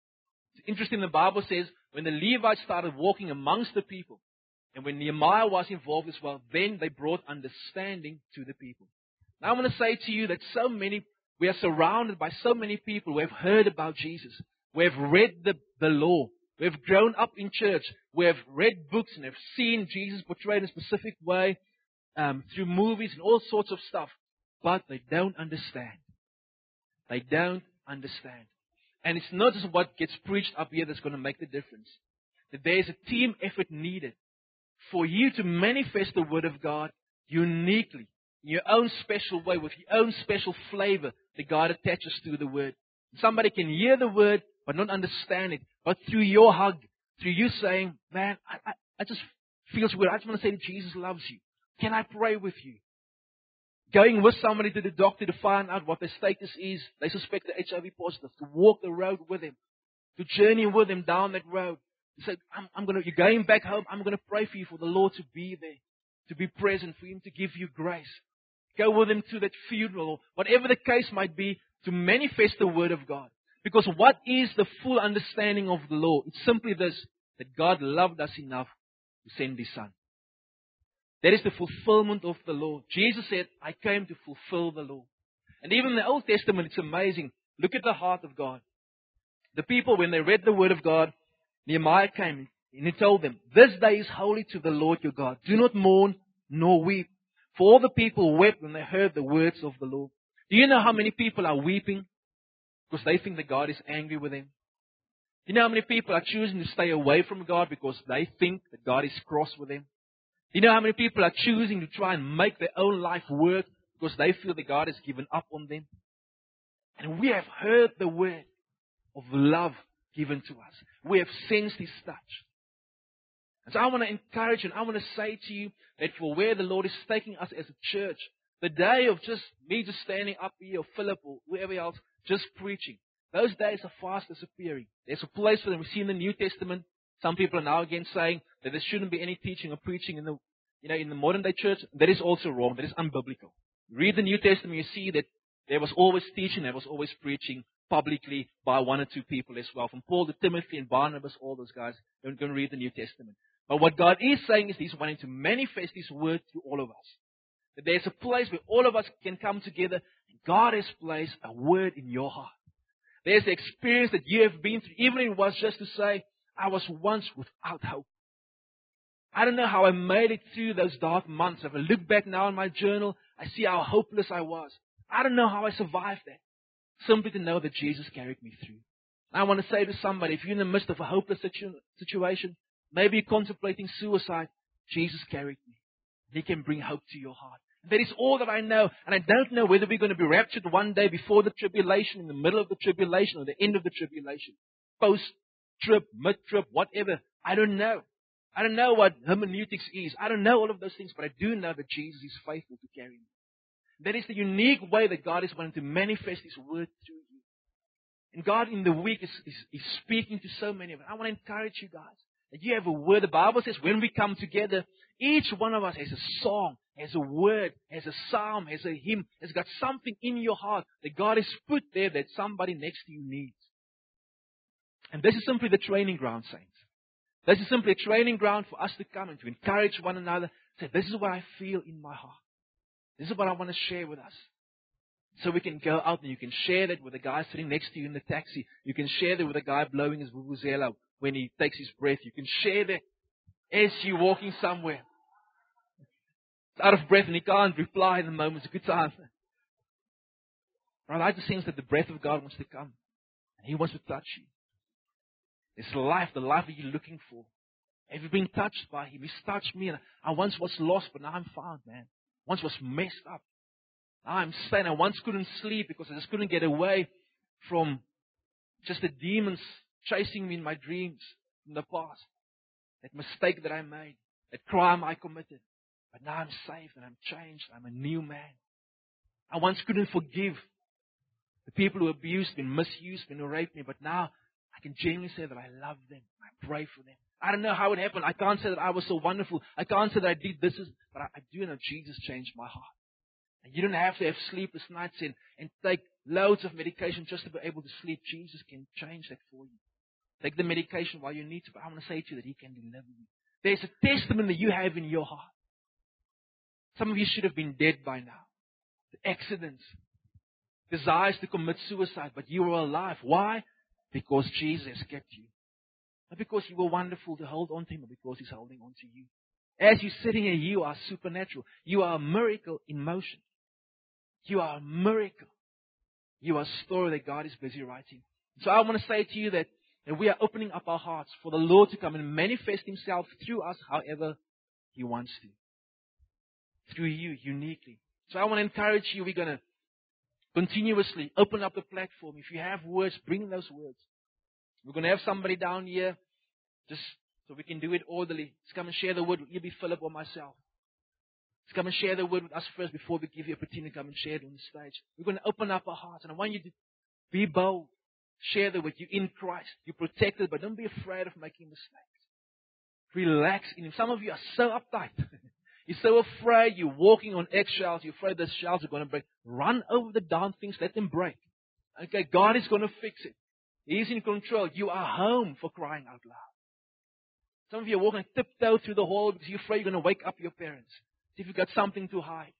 It's interesting, the Bible says, when the Levites started walking amongst the people, and when Nehemiah was involved as well, then they brought understanding to the people. Now I want to say to you that so many, we are surrounded by so many people who have heard about Jesus, who have read the, the law, who have grown up in church, who have read books and have seen Jesus portrayed in a specific way, um, through movies and all sorts of stuff, but they don't understand. They don't understand. And it's not just what gets preached up here that's going to make the difference. That there is a team effort needed for you to manifest the Word of God uniquely, in your own special way, with your own special flavor that God attaches to the Word. Somebody can hear the Word but not understand it. But through your hug, through you saying, man, I, I, I just feels weird. I just want to say that Jesus loves you. Can I pray with you? Going with somebody to the doctor to find out what their status is. They suspect they're H I V positive. To walk the road with him. To journey with him down that road. To say, I'm, I'm going to, you're going back home. I'm going to pray for you for the Lord to be there. To be present. For Him to give you grace. Go with Him to that funeral. Whatever the case might be. To manifest the Word of God. Because what is the full understanding of the law? It's simply this. That God loved us enough to send His Son. That is the fulfillment of the law. Jesus said, I came to fulfill the law. And even in the Old Testament, it's amazing. Look at the heart of God. The people, when they read the Word of God, Nehemiah came and he told them, this day is holy to the Lord your God. Do not mourn nor weep. For all the people wept when they heard the words of the law. Do you know how many people are weeping? Because they think that God is angry with them. Do you know how many people are choosing to stay away from God because they think that God is cross with them? Do you know how many people are choosing to try and make their own life work because they feel that God has given up on them? And we have heard the word of love given to us. We have sensed His touch. And so I want to encourage you, and I want to say to you that for where the Lord is taking us as a church, the day of just me just standing up here, or Philip, or whoever else, just preaching, those days are fast disappearing. There's a place for them. We see in the New Testament, some people are now again saying that there shouldn't be any teaching or preaching in the, you know, in the modern day church. That is also wrong. That is unbiblical. Read the New Testament, you see that there was always teaching, there was always preaching publicly by one or two people as well. From Paul to Timothy and Barnabas, all those guys. Don't go and read the New Testament. But what God is saying is He's wanting to manifest His word to all of us. That there's a place where all of us can come together. And God has placed a word in your heart. There's the experience that you have been through, even if it was just to say, I was once without hope. I don't know how I made it through those dark months. If I look back now in my journal, I see how hopeless I was. I don't know how I survived that. Simply to know that Jesus carried me through. I want to say to somebody, if you're in the midst of a hopeless situ- situation, maybe you're contemplating suicide, Jesus carried me. He can bring hope to your heart. That is all that I know. And I don't know whether we're going to be raptured one day before the tribulation, in the middle of the tribulation, or the end of the tribulation. Post-trib, mid-trib, whatever. I don't know. I don't know what hermeneutics is. I don't know all of those things, but I do know that Jesus is faithful to carry me. That is the unique way that God is wanting to manifest His word through you. And God in the week is, is, is speaking to so many of us. I want to encourage you guys that you have a word. The Bible says when we come together, each one of us has a song, has a word, has a psalm, has a hymn, has got something in your heart that God has put there that somebody next to you needs. And this is simply the training ground, saints. This is simply a training ground for us to come and to encourage one another. Say, this is what I feel in my heart. This is what I want to share with us. So we can go out and you can share that with the guy sitting next to you in the taxi. You can share that with the guy blowing his vuvuzela when he takes his breath. You can share that as you're walking somewhere. It's out of breath and he can't reply in the moment. It's a good time. Right? I just sense that the breath of God wants to come. And He wants to touch you. It's life, the life that you're looking for. Have you been touched by Him? He's touched me. And I once was lost, but now I'm found, man. Once was messed up. Now I'm sane. I once couldn't sleep because I just couldn't get away from just the demons chasing me in my dreams in the past. That mistake that I made. That crime I committed. But now I'm saved and I'm changed. I'm a new man. I once couldn't forgive the people who abused me, misused me, and raped me. But now I can genuinely say that I love them. I pray for them. I don't know how it happened. I can't say that I was so wonderful. I can't say that I did this. But I, I do know Jesus changed my heart. And you don't have to have sleepless nights and, and take loads of medication just to be able to sleep. Jesus can change that for you. Take the medication while you need to. But I want to say to you that He can deliver you. There's a testimony that you have in your heart. Some of you should have been dead by now. The accidents. Desires to commit suicide. But you are alive. Why? Because Jesus has kept you. Not because you were wonderful to hold on to Him, but because He's holding on to you. As you're sitting here, you are supernatural. You are a miracle in motion. You are a miracle. You are a story that God is busy writing. So I want to say to you that, that we are opening up our hearts for the Lord to come and manifest Himself through us however He wants to. Through you, uniquely. So I want to encourage you, we're going to continuously open up the platform. If you have words, bring those words. We're going to have somebody down here, just so we can do it orderly. Just come and share the word with either Philip or myself. Just come and share the word with us first before we give you a opportunity to come and share it on the stage. We're going to open up our hearts, and I want you to be bold. Share the word. You're in Christ. You're protected, but don't be afraid of making mistakes. Relax in Him. Some of you are so uptight. You're so afraid. You're walking on eggshells. You're afraid the shells are going to break. Run over the darn things. Let them break. Okay, God is going to fix it. He's in control. You are home, for crying out loud. Some of you are walking tiptoe through the hall because you're afraid you're going to wake up your parents. As if you've got something to hide.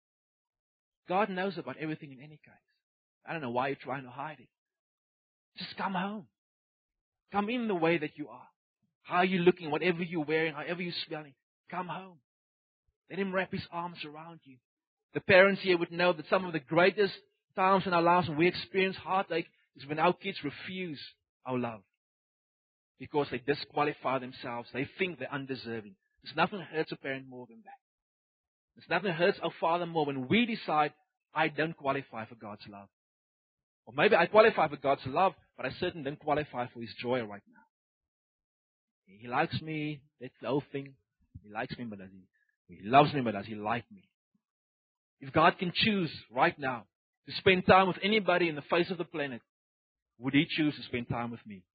God knows about everything in any case. I don't know why you're trying to hide it. Just come home. Come in the way that you are. How are you looking, whatever you're wearing, however you're smelling. Come home. Let Him wrap His arms around you. The parents here would know that some of the greatest times in our lives when we experience heartache is when our kids refuse our love. Because they disqualify themselves. They think they're undeserving. There's nothing that hurts a parent more than that. There's nothing that hurts our Father more when we decide, I don't qualify for God's love. Or maybe I qualify for God's love, but I certainly don't qualify for His joy right now. He likes me, that's the whole thing. He likes me, but does He? He loves me, but does He like me? If God can choose right now to spend time with anybody in the face of the planet, would He choose to spend time with me?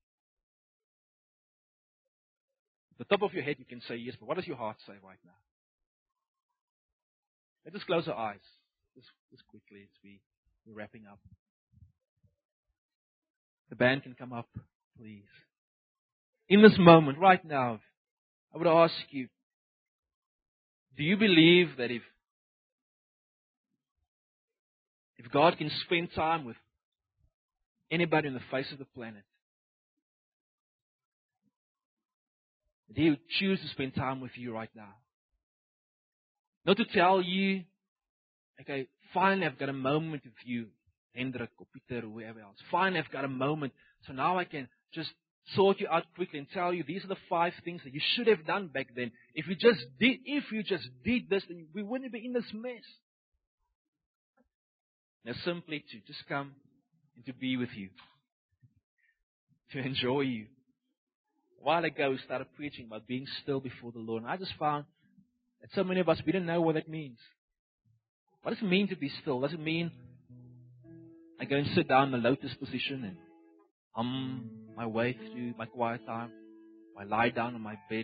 At the top of your head, you can say yes, but what does your heart say right now? Let us close our eyes just, just quickly as we, we're wrapping up. The band can come up, please. In this moment, right now, I would ask you, do you believe that if, if God can spend time with anybody on the face of the planet, that He would choose to spend time with you right now? Not to tell you, okay, finally I've got a moment with you, Hendrik or Peter or whoever else. Finally I've got a moment, so now I can just sort you out quickly and tell you these are the five things that you should have done back then. If you just did, if you just did this, then we wouldn't be in this mess. Now simply to just come and to be with you, to enjoy you. A while ago we started preaching about being still before the Lord, and I just found that so many of us, we didn't know what that means. What does it mean to be still? Does it mean I go and sit down in the lotus position and hum my way through my quiet time? I lie down on my bed.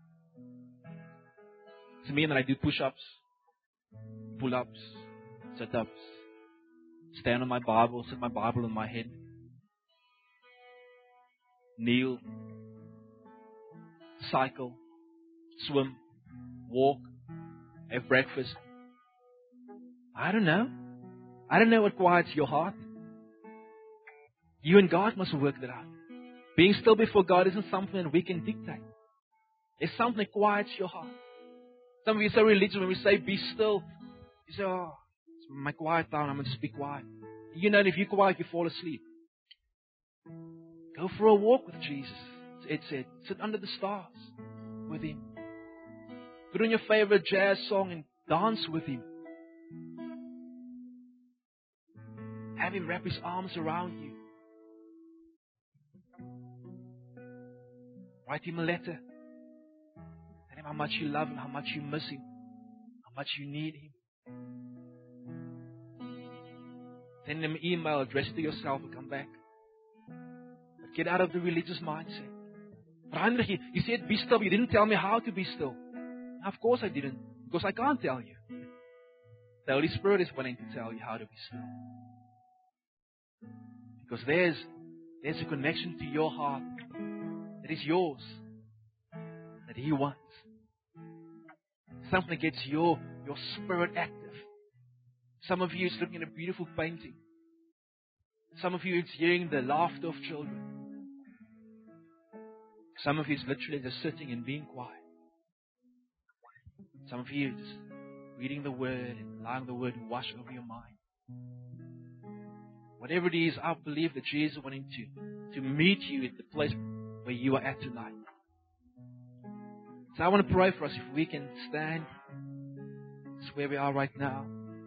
Does it mean that I do push-ups, pull-ups, sit-ups, stand on my Bible, sit my Bible on my head, kneel, cycle, swim, walk, have breakfast? I don't know. I don't know what quiets your heart. You and God must work that out. Being still before God isn't something that we can dictate. It's something that quiets your heart. Some of you are so religious when we say be still. You say, oh, it's my quiet time, I'm going to just be quiet. You know, if you're quiet, you fall asleep. Go for a walk with Jesus. It said, sit under the stars with Him. Put on your favorite jazz song and dance with Him. Have Him wrap His arms around you. Write Him a letter. Tell Him how much you love Him, how much you miss Him, how much you need Him. Send Him an email, address it to yourself and come back. But get out of the religious mindset. But Heinrich, you, you said be still. You didn't tell me how to be still. Now, of course I didn't, because I can't tell you. The Holy Spirit is willing to tell you how to be still. Because there's, there's a connection to your heart that is yours, that He wants. Something that gets your, your spirit active. Some of you, it's looking at a beautiful painting. Some of you, it's hearing the laughter of children. Some of you, it's literally just sitting and being quiet. Some of you, just reading the Word and allowing the Word to wash over your mind. Whatever it is, I believe that Jesus is wanting to, to meet you at the place where you are at tonight. So I want to pray for us if we can stand. It's where we are right now.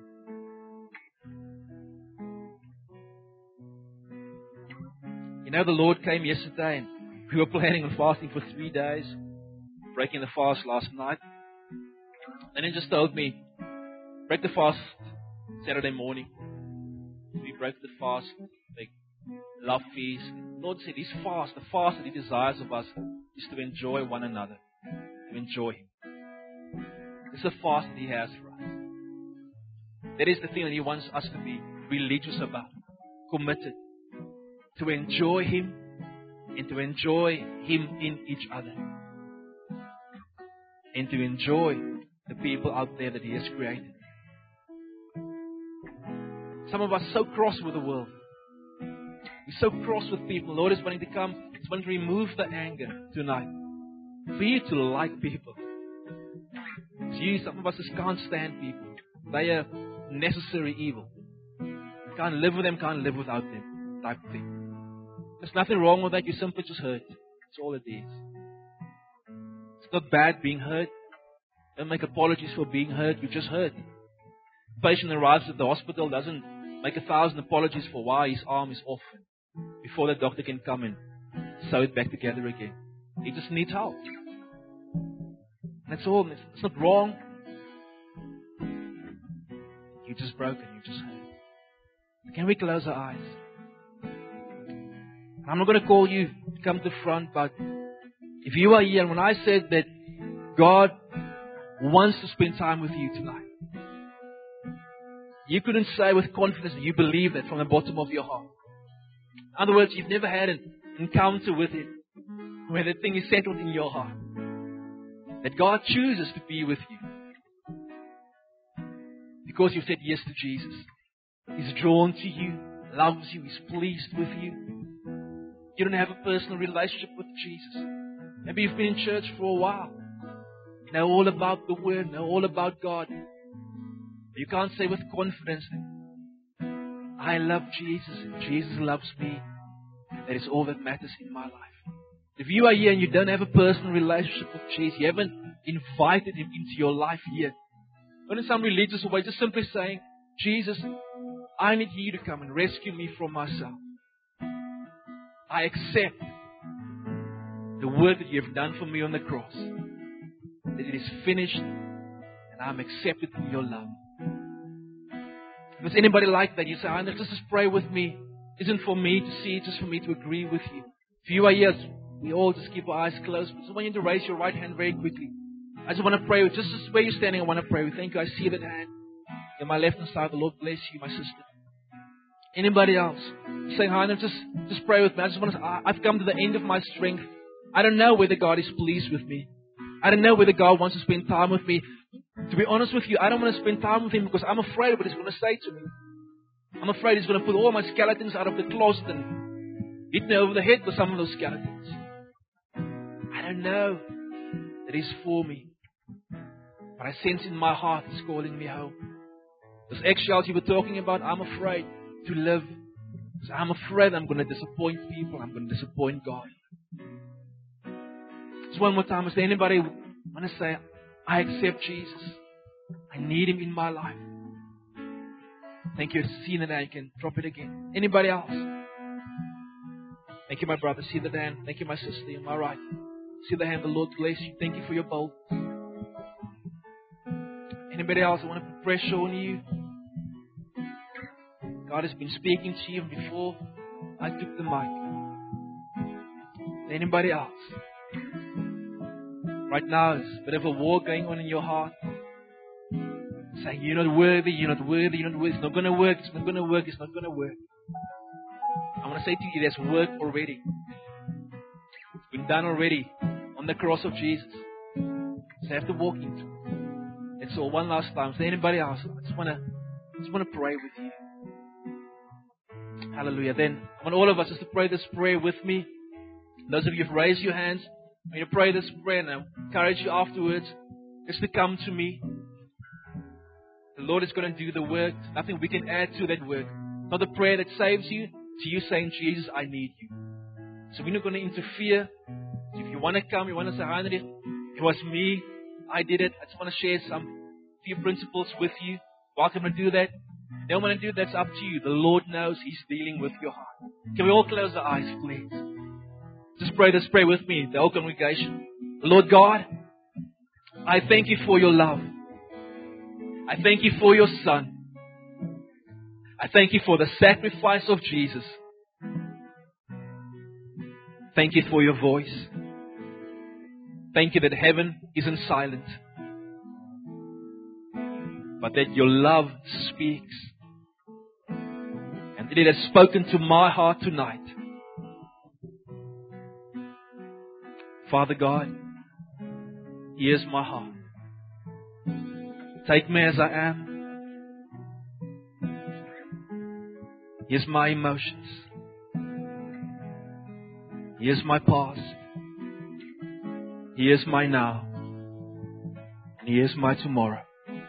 You know, the Lord came yesterday and we were planning on fasting for three days, breaking the fast last night. And He just told me, break the fast Saturday morning. We broke the fast, big love feast. The Lord said His fast, the fast that He desires of us, is to enjoy one another, to enjoy Him. It's a fast that He has for us. That is the thing that He wants us to be religious about, committed, to enjoy Him and to enjoy Him in each other. And to enjoy the people out there that He has created. Some of us are so cross with the world. We're so cross with people. The Lord is wanting to come. He's wanting to remove the anger tonight. For you to like people. See, some of us just can't stand people. They are necessary evil. Can't live with them, can't live without them. Type of thing. There's nothing wrong with that. You simply just hurt. That's all it is. It's not bad being hurt. Don't make apologies for being hurt. You just hurt. The patient arrives at the hospital, doesn't make a thousand apologies for why his arm is off before the doctor can come and sew it back together again. He just needs help. That's all. It's, it's not wrong. You're just broken. You're just hurt. Can we close our eyes? I'm not going to call you to come to the front, but if you are here, and when I said that God wants to spend time with you tonight, you couldn't say with confidence that you believe that from the bottom of your heart. In other words, you've never had an encounter with Him where the thing is settled in your heart. That God chooses to be with you. Because you've said yes to Jesus. He's drawn to you, loves you, He's pleased with you. You don't have a personal relationship with Jesus. Maybe you've been in church for a while. You know all about the Word, know all about God. You can't say with confidence that I love Jesus and Jesus loves me. That is all that matters in my life. If you are here and you don't have a personal relationship with Jesus, you haven't invited Him into your life yet. Not in some religious way, just simply saying, Jesus, I need You to come and rescue me from myself. I accept the work that You have done for me on the cross. That it is finished and I'm accepted in Your love. If there's anybody like that, you say, Heinrich, just pray with me. It isn't for me to see, it's just for me to agree with you. If you are here, we all just keep our eyes closed. I just want you to raise your right hand very quickly. I just want to pray with just where you're standing. I want to pray with. Thank you. I see that hand. On my left hand side, the Lord bless you, my sister. Anybody else? Saying, Heinrich, just, just pray with me. I just want to, I, I've come to the end of my strength. I don't know whether God is pleased with me. I don't know whether God wants to spend time with me. To be honest with you, I don't want to spend time with Him because I'm afraid of what He's going to say to me. I'm afraid He's going to put all my skeletons out of the closet and hit me over the head with some of those skeletons. I don't know that He's for me. But I sense in my heart He's calling me home. Those eggshells you were talking about, I'm afraid to live. So I'm afraid I'm going to disappoint people. I'm going to disappoint God. Just one more time. Is there anybody want to say, I accept Jesus. I need Him in my life. Thank you. See the hand. You can drop it again. Anybody else? Thank you, my brother. See the hand. Thank you, my sister. You're my right. See the hand. The Lord bless you. Thank you for your boldness. Anybody else? I want to put pressure on you. God has been speaking to you before I took the mic. Anybody else? Right now, there's a bit of a war going on in your heart. Saying, you're not worthy, you're not worthy, you're not worthy. It's not going to work, it's not going to work, it's not going to work. I want to say to you, there's work already. It's been done already on the cross of Jesus. So you have to walk into it. That's all. One last time. Is there anybody else? I just want to, just want to pray with you. Hallelujah. Then I want all of us just to pray this prayer with me. Those of you who've raised your hands, I want you to pray this prayer, and I encourage you afterwards just to come to me. The Lord is going to do the work. Nothing we can add to that work. Not a prayer that saves you. To you saying, Jesus, I need you. So we're not going to interfere. So if you want to come, you want to say, Heinrich, it was me. I did it. I just want to share some few principles with you. Welcome to do that. If you don't want to do it, that's up to you. The Lord knows He's dealing with your heart. Can we all close our eyes, please? Just pray this prayer with me, the whole congregation. Lord God, I thank You for Your love. I thank You for Your Son. I thank You for the sacrifice of Jesus. Thank You for Your voice. Thank You that heaven isn't silent, but that Your love speaks. And that it has spoken to my heart tonight. Father God, here's my heart. Take me as I am. Here's my emotions. Here's my past. Here's my now. And here's my tomorrow.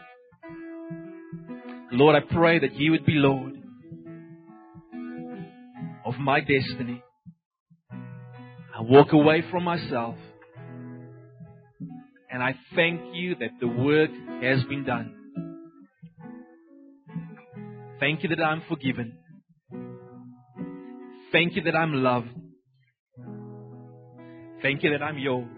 Lord, I pray that You would be Lord of my destiny. I walk away from myself. And I thank You that the work has been done. Thank you that I'm forgiven. Thank you that I'm loved. Thank you that I'm yours.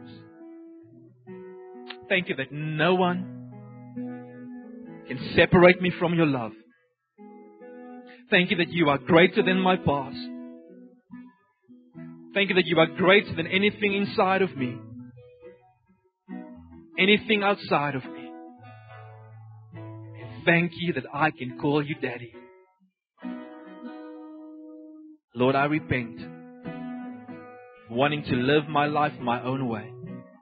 Thank you that no one can separate me from your love. Thank you that you are greater than my past. Thank you that you are greater than anything inside of me. Anything outside of me. And thank you that I can call you Daddy. Lord, I repent of wanting to live my life my own way.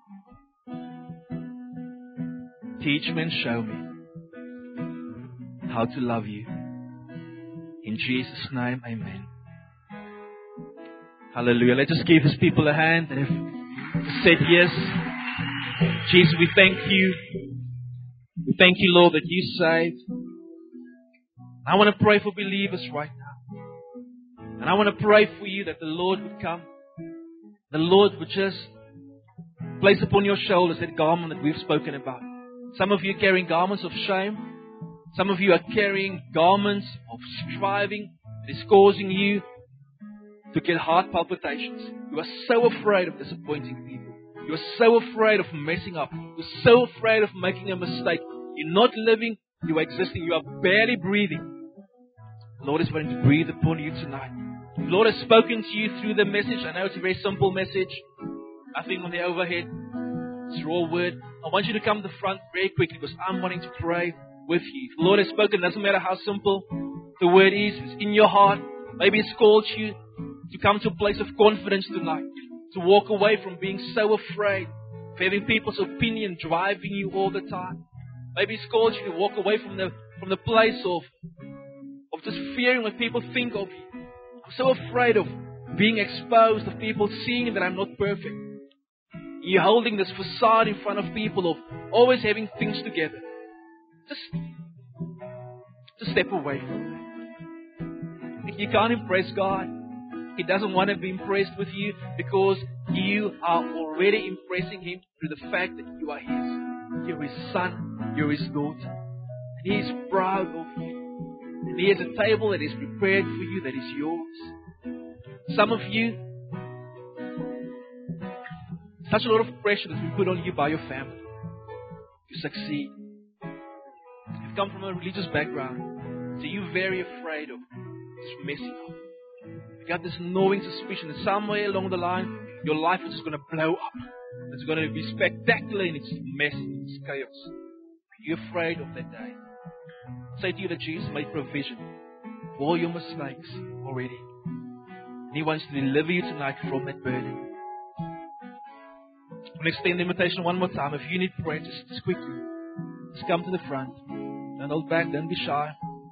Teach me and show me how to love you. In Jesus' name, amen. Hallelujah. Let's just give His people a hand that have said yes. Jesus, we thank you. We thank you, Lord, that you saved. I want to pray for believers right now. And I want to pray for you that the Lord would come. The Lord would just place upon your shoulders that garment that we've spoken about. Some of you are carrying garments of shame. Some of you are carrying garments of striving that is causing you to get heart palpitations. You are so afraid of disappointing people. You are so afraid of messing up. You're so afraid of making a mistake. You're not living, you are existing, you are barely breathing. The Lord is wanting to breathe upon you tonight. The Lord has spoken to you through the message. I know it's a very simple message. Nothing on the overhead. It's a raw word. I want you to come to the front very quickly because I'm wanting to pray with you. The Lord has spoken. It doesn't matter how simple the word is. It's in your heart. Maybe it's called you to come to a place of confidence tonight. To walk away from being so afraid of having people's opinion driving you all the time. Maybe it's called you to walk away from the from the place of of just fearing what people think of you. I'm so afraid of being exposed, of people seeing that I'm not perfect. You're holding this facade in front of people of always having things together. Just, just step away from that. If you can't impress God, He doesn't want to be impressed with you because you are already impressing Him through the fact that you are His. You're His son, you're His daughter. And He is proud of you. And He has a table that is prepared for you that is yours. Some of you, such a lot of pressure that's been put on you by your family to succeed. You've come from a religious background, so you're very afraid of just messing up. You got this knowing suspicion that somewhere along the line, your life is just going to blow up. It's going to be spectacular in its mess, in its chaos. You're afraid of that day. I say to you that Jesus made provision for all your mistakes already. And He wants to deliver you tonight from that burden. I'm going to extend the invitation one more time. If you need prayer, just, just quickly, just come to the front. Don't hold back, don't be shy.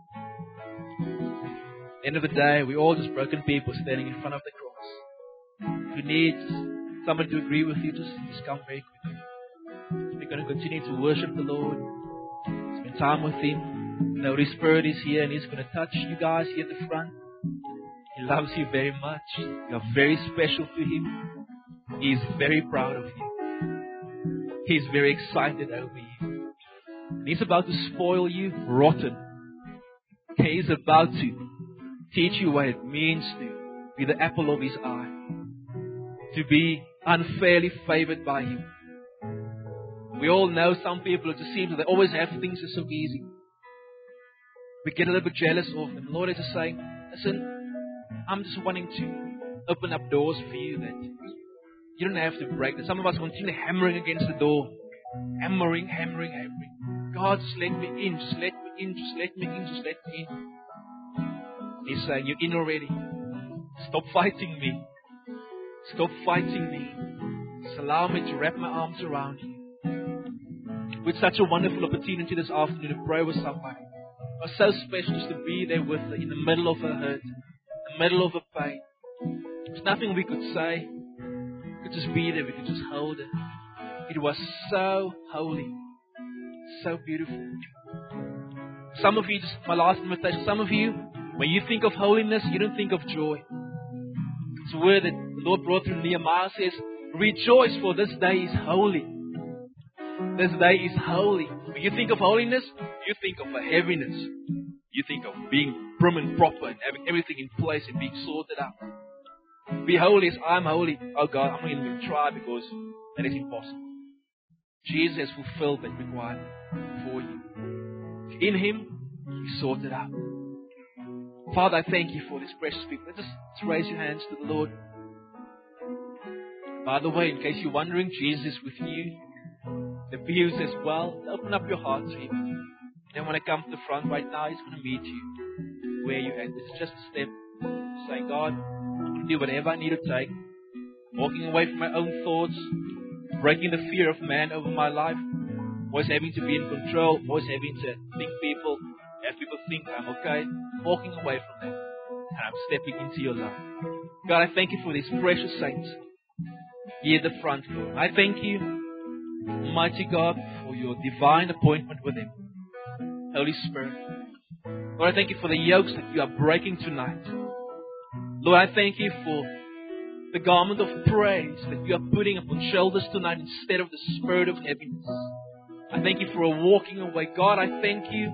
End of the day, we're all just broken people standing in front of the cross. If you need somebody to agree with you, just, just come very quickly. We're going to continue to worship the Lord, spend time with Him. The Holy Spirit is here and He's going to touch you guys here at the front. He loves you very much. You are very special to Him. He is very proud of you. He is very excited over you. And He's about to spoil you rotten. He is about to teach you what it means to be the apple of His eye. To be unfairly favored by Him. We all know some people who just seem that they always have things that are so easy. We get a little bit jealous of them. The Lord is just saying, listen, I'm just wanting to open up doors for you that you don't have to break them. Some of us continue hammering against the door. Hammering, hammering, hammering. God, just let me in, just let me in, just let me in, just let me in. He's saying, you're in already. Stop fighting me. Stop fighting me. Just allow me to wrap my arms around you. With such a wonderful opportunity this afternoon to pray with somebody. It was so special just to be there with her in the middle of her hurt, in the middle of her pain. There's nothing we could say. We could just be there. We could just hold her. It was so holy. So beautiful. Some of you, just my last invitation, some of you, when you think of holiness, you don't think of joy. It's a word that the Lord brought through Nehemiah says, rejoice for this day is holy. This day is holy. When you think of holiness, you think of a heaviness. You think of being prim and proper and having everything in place and being sorted out. Be holy as I'm holy. Oh God, I'm not even going to try because that is impossible. Jesus has fulfilled that requirement for you. In Him, you sort it out. Father, I thank you for this precious people. Let's just raise your hands to the Lord. By the way, in case you're wondering, Jesus is with you. The views as well. Open up your heart to Him. And when I come to the front right now, He's going to meet you where you're at. It's just a step. Saying, God, I'm going to do whatever I need to take. Walking away from my own thoughts. Breaking the fear of man over my life. Always having to be in control. Always having to think people. Have people think I'm okay. Walking away from that. And I'm stepping into your love. God, I thank you for these precious saints here at the front, Lord. I thank you, Almighty God, for your divine appointment with Him. Holy Spirit. Lord, I thank you for the yokes that you are breaking tonight. Lord, I thank you for the garment of praise that you are putting upon shoulders tonight instead of the spirit of heaviness. I thank you for a walking away. God, I thank you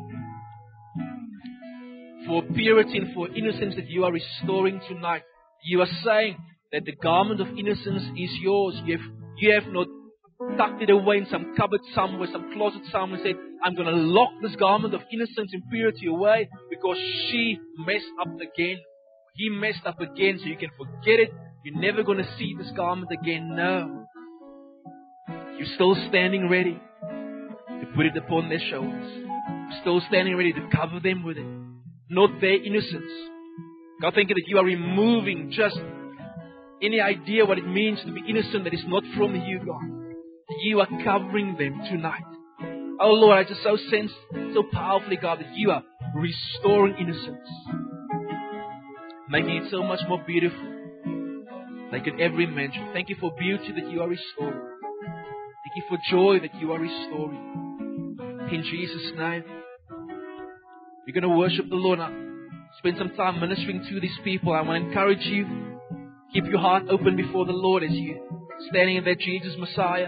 for purity and for innocence that you are restoring tonight. You are saying that the garment of innocence is yours. You have, you have not tucked it away in some cupboard somewhere, some closet somewhere, and said, I'm going to lock this garment of innocence and purity away because she messed up again. He messed up again, so you can forget it. You're never going to see this garment again. No. You're still standing ready to put it upon their shoulders. You're still standing ready to cover them with it. Not their innocence. God, thank you that you are removing just any idea what it means to be innocent that is not from you, God. You are covering them tonight. Oh Lord, I just so sense so powerfully, God, that you are restoring innocence. Making it so much more beautiful. Like in every mention. Thank you for beauty that you are restoring. Thank you for joy that you are restoring. In Jesus' name. You're going to worship the Lord now. Spend some time ministering to these people. I want to encourage you. Keep your heart open before the Lord as you standing in that Jesus Messiah.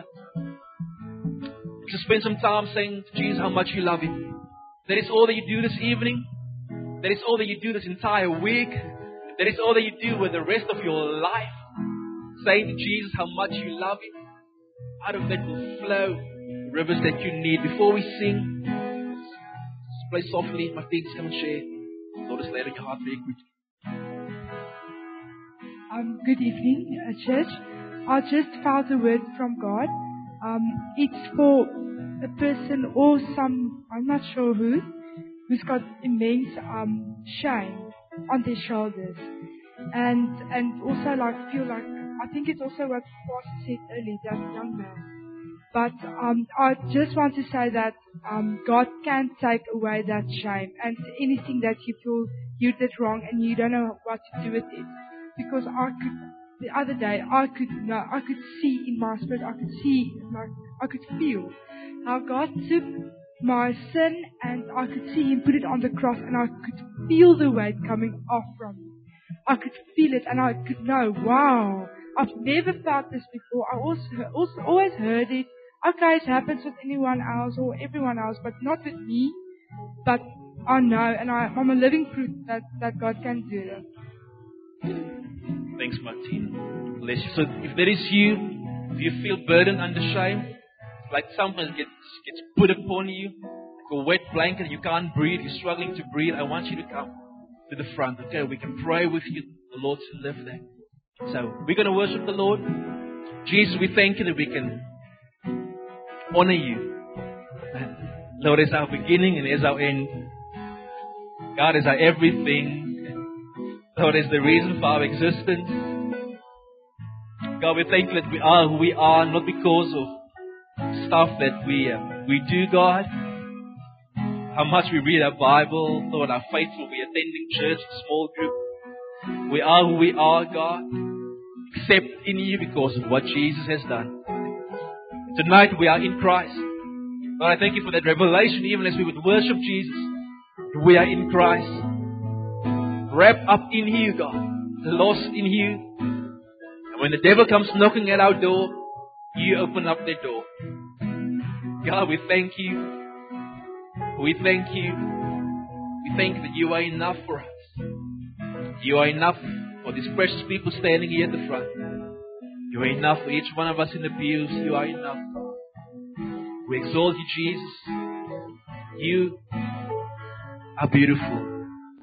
Just spend some time saying to Jesus how much you love Him. That is all that you do this evening. That is all that you do this entire week. That is all that you do with the rest of your life. Saying to Jesus how much you love Him. Out of that will flow the rivers that you need. Before we sing, just play softly. My feet come and share. Lord, just lay it on your heart very quickly. Um, good evening, uh, church. I just found a word from God. Um, it's for a person or some, I'm not sure who, who's got immense um, shame on their shoulders. And and also like feel like, I think it's also what Pastor said earlier, that young man. But um, I just want to say that um, God can take away that shame and anything that you feel you did wrong and you don't know what to do with it. Because I could, the other day, I could know, I could see in my spirit, I could see, like, I could feel how God took my sin and I could see Him put it on the cross and I could feel the weight coming off from me. I could feel it and I could know, wow, I've never felt this before. I also, also always heard it. Okay, it happens with anyone else or everyone else, but not with me. But I know, and I, I'm a living proof that, that God can do it. Thanks, Martin. Bless you. So if that is you, if you feel burdened under shame, like something gets gets put upon you, like a wet blanket, you can't breathe, you're struggling to breathe, I want you to come to the front. Okay, we can pray with you, the Lord to lift that. So we're going to worship the Lord. Jesus, we thank you that we can honor you. Lord, is our beginning and is our end. God is our everything. Lord, is the reason for our existence. God, we thank you that we are who we are, not because of stuff that we uh, we do, God. How much we read our Bible, Lord, how faithful we attending church, small group. We are who we are, God, except in you because of what Jesus has done. Tonight we are in Christ. Lord, I thank you for that revelation, even as we would worship Jesus. We are in Christ. Wrapped up in you, God. Lost in you. And when the devil comes knocking at our door, you open up the door. God, we thank you. We thank you We thank you that you are enough for us. You are enough for these precious people standing here at the front. You are enough for each one of us in the pews. You are enough. We exalt you, Jesus. You are beautiful.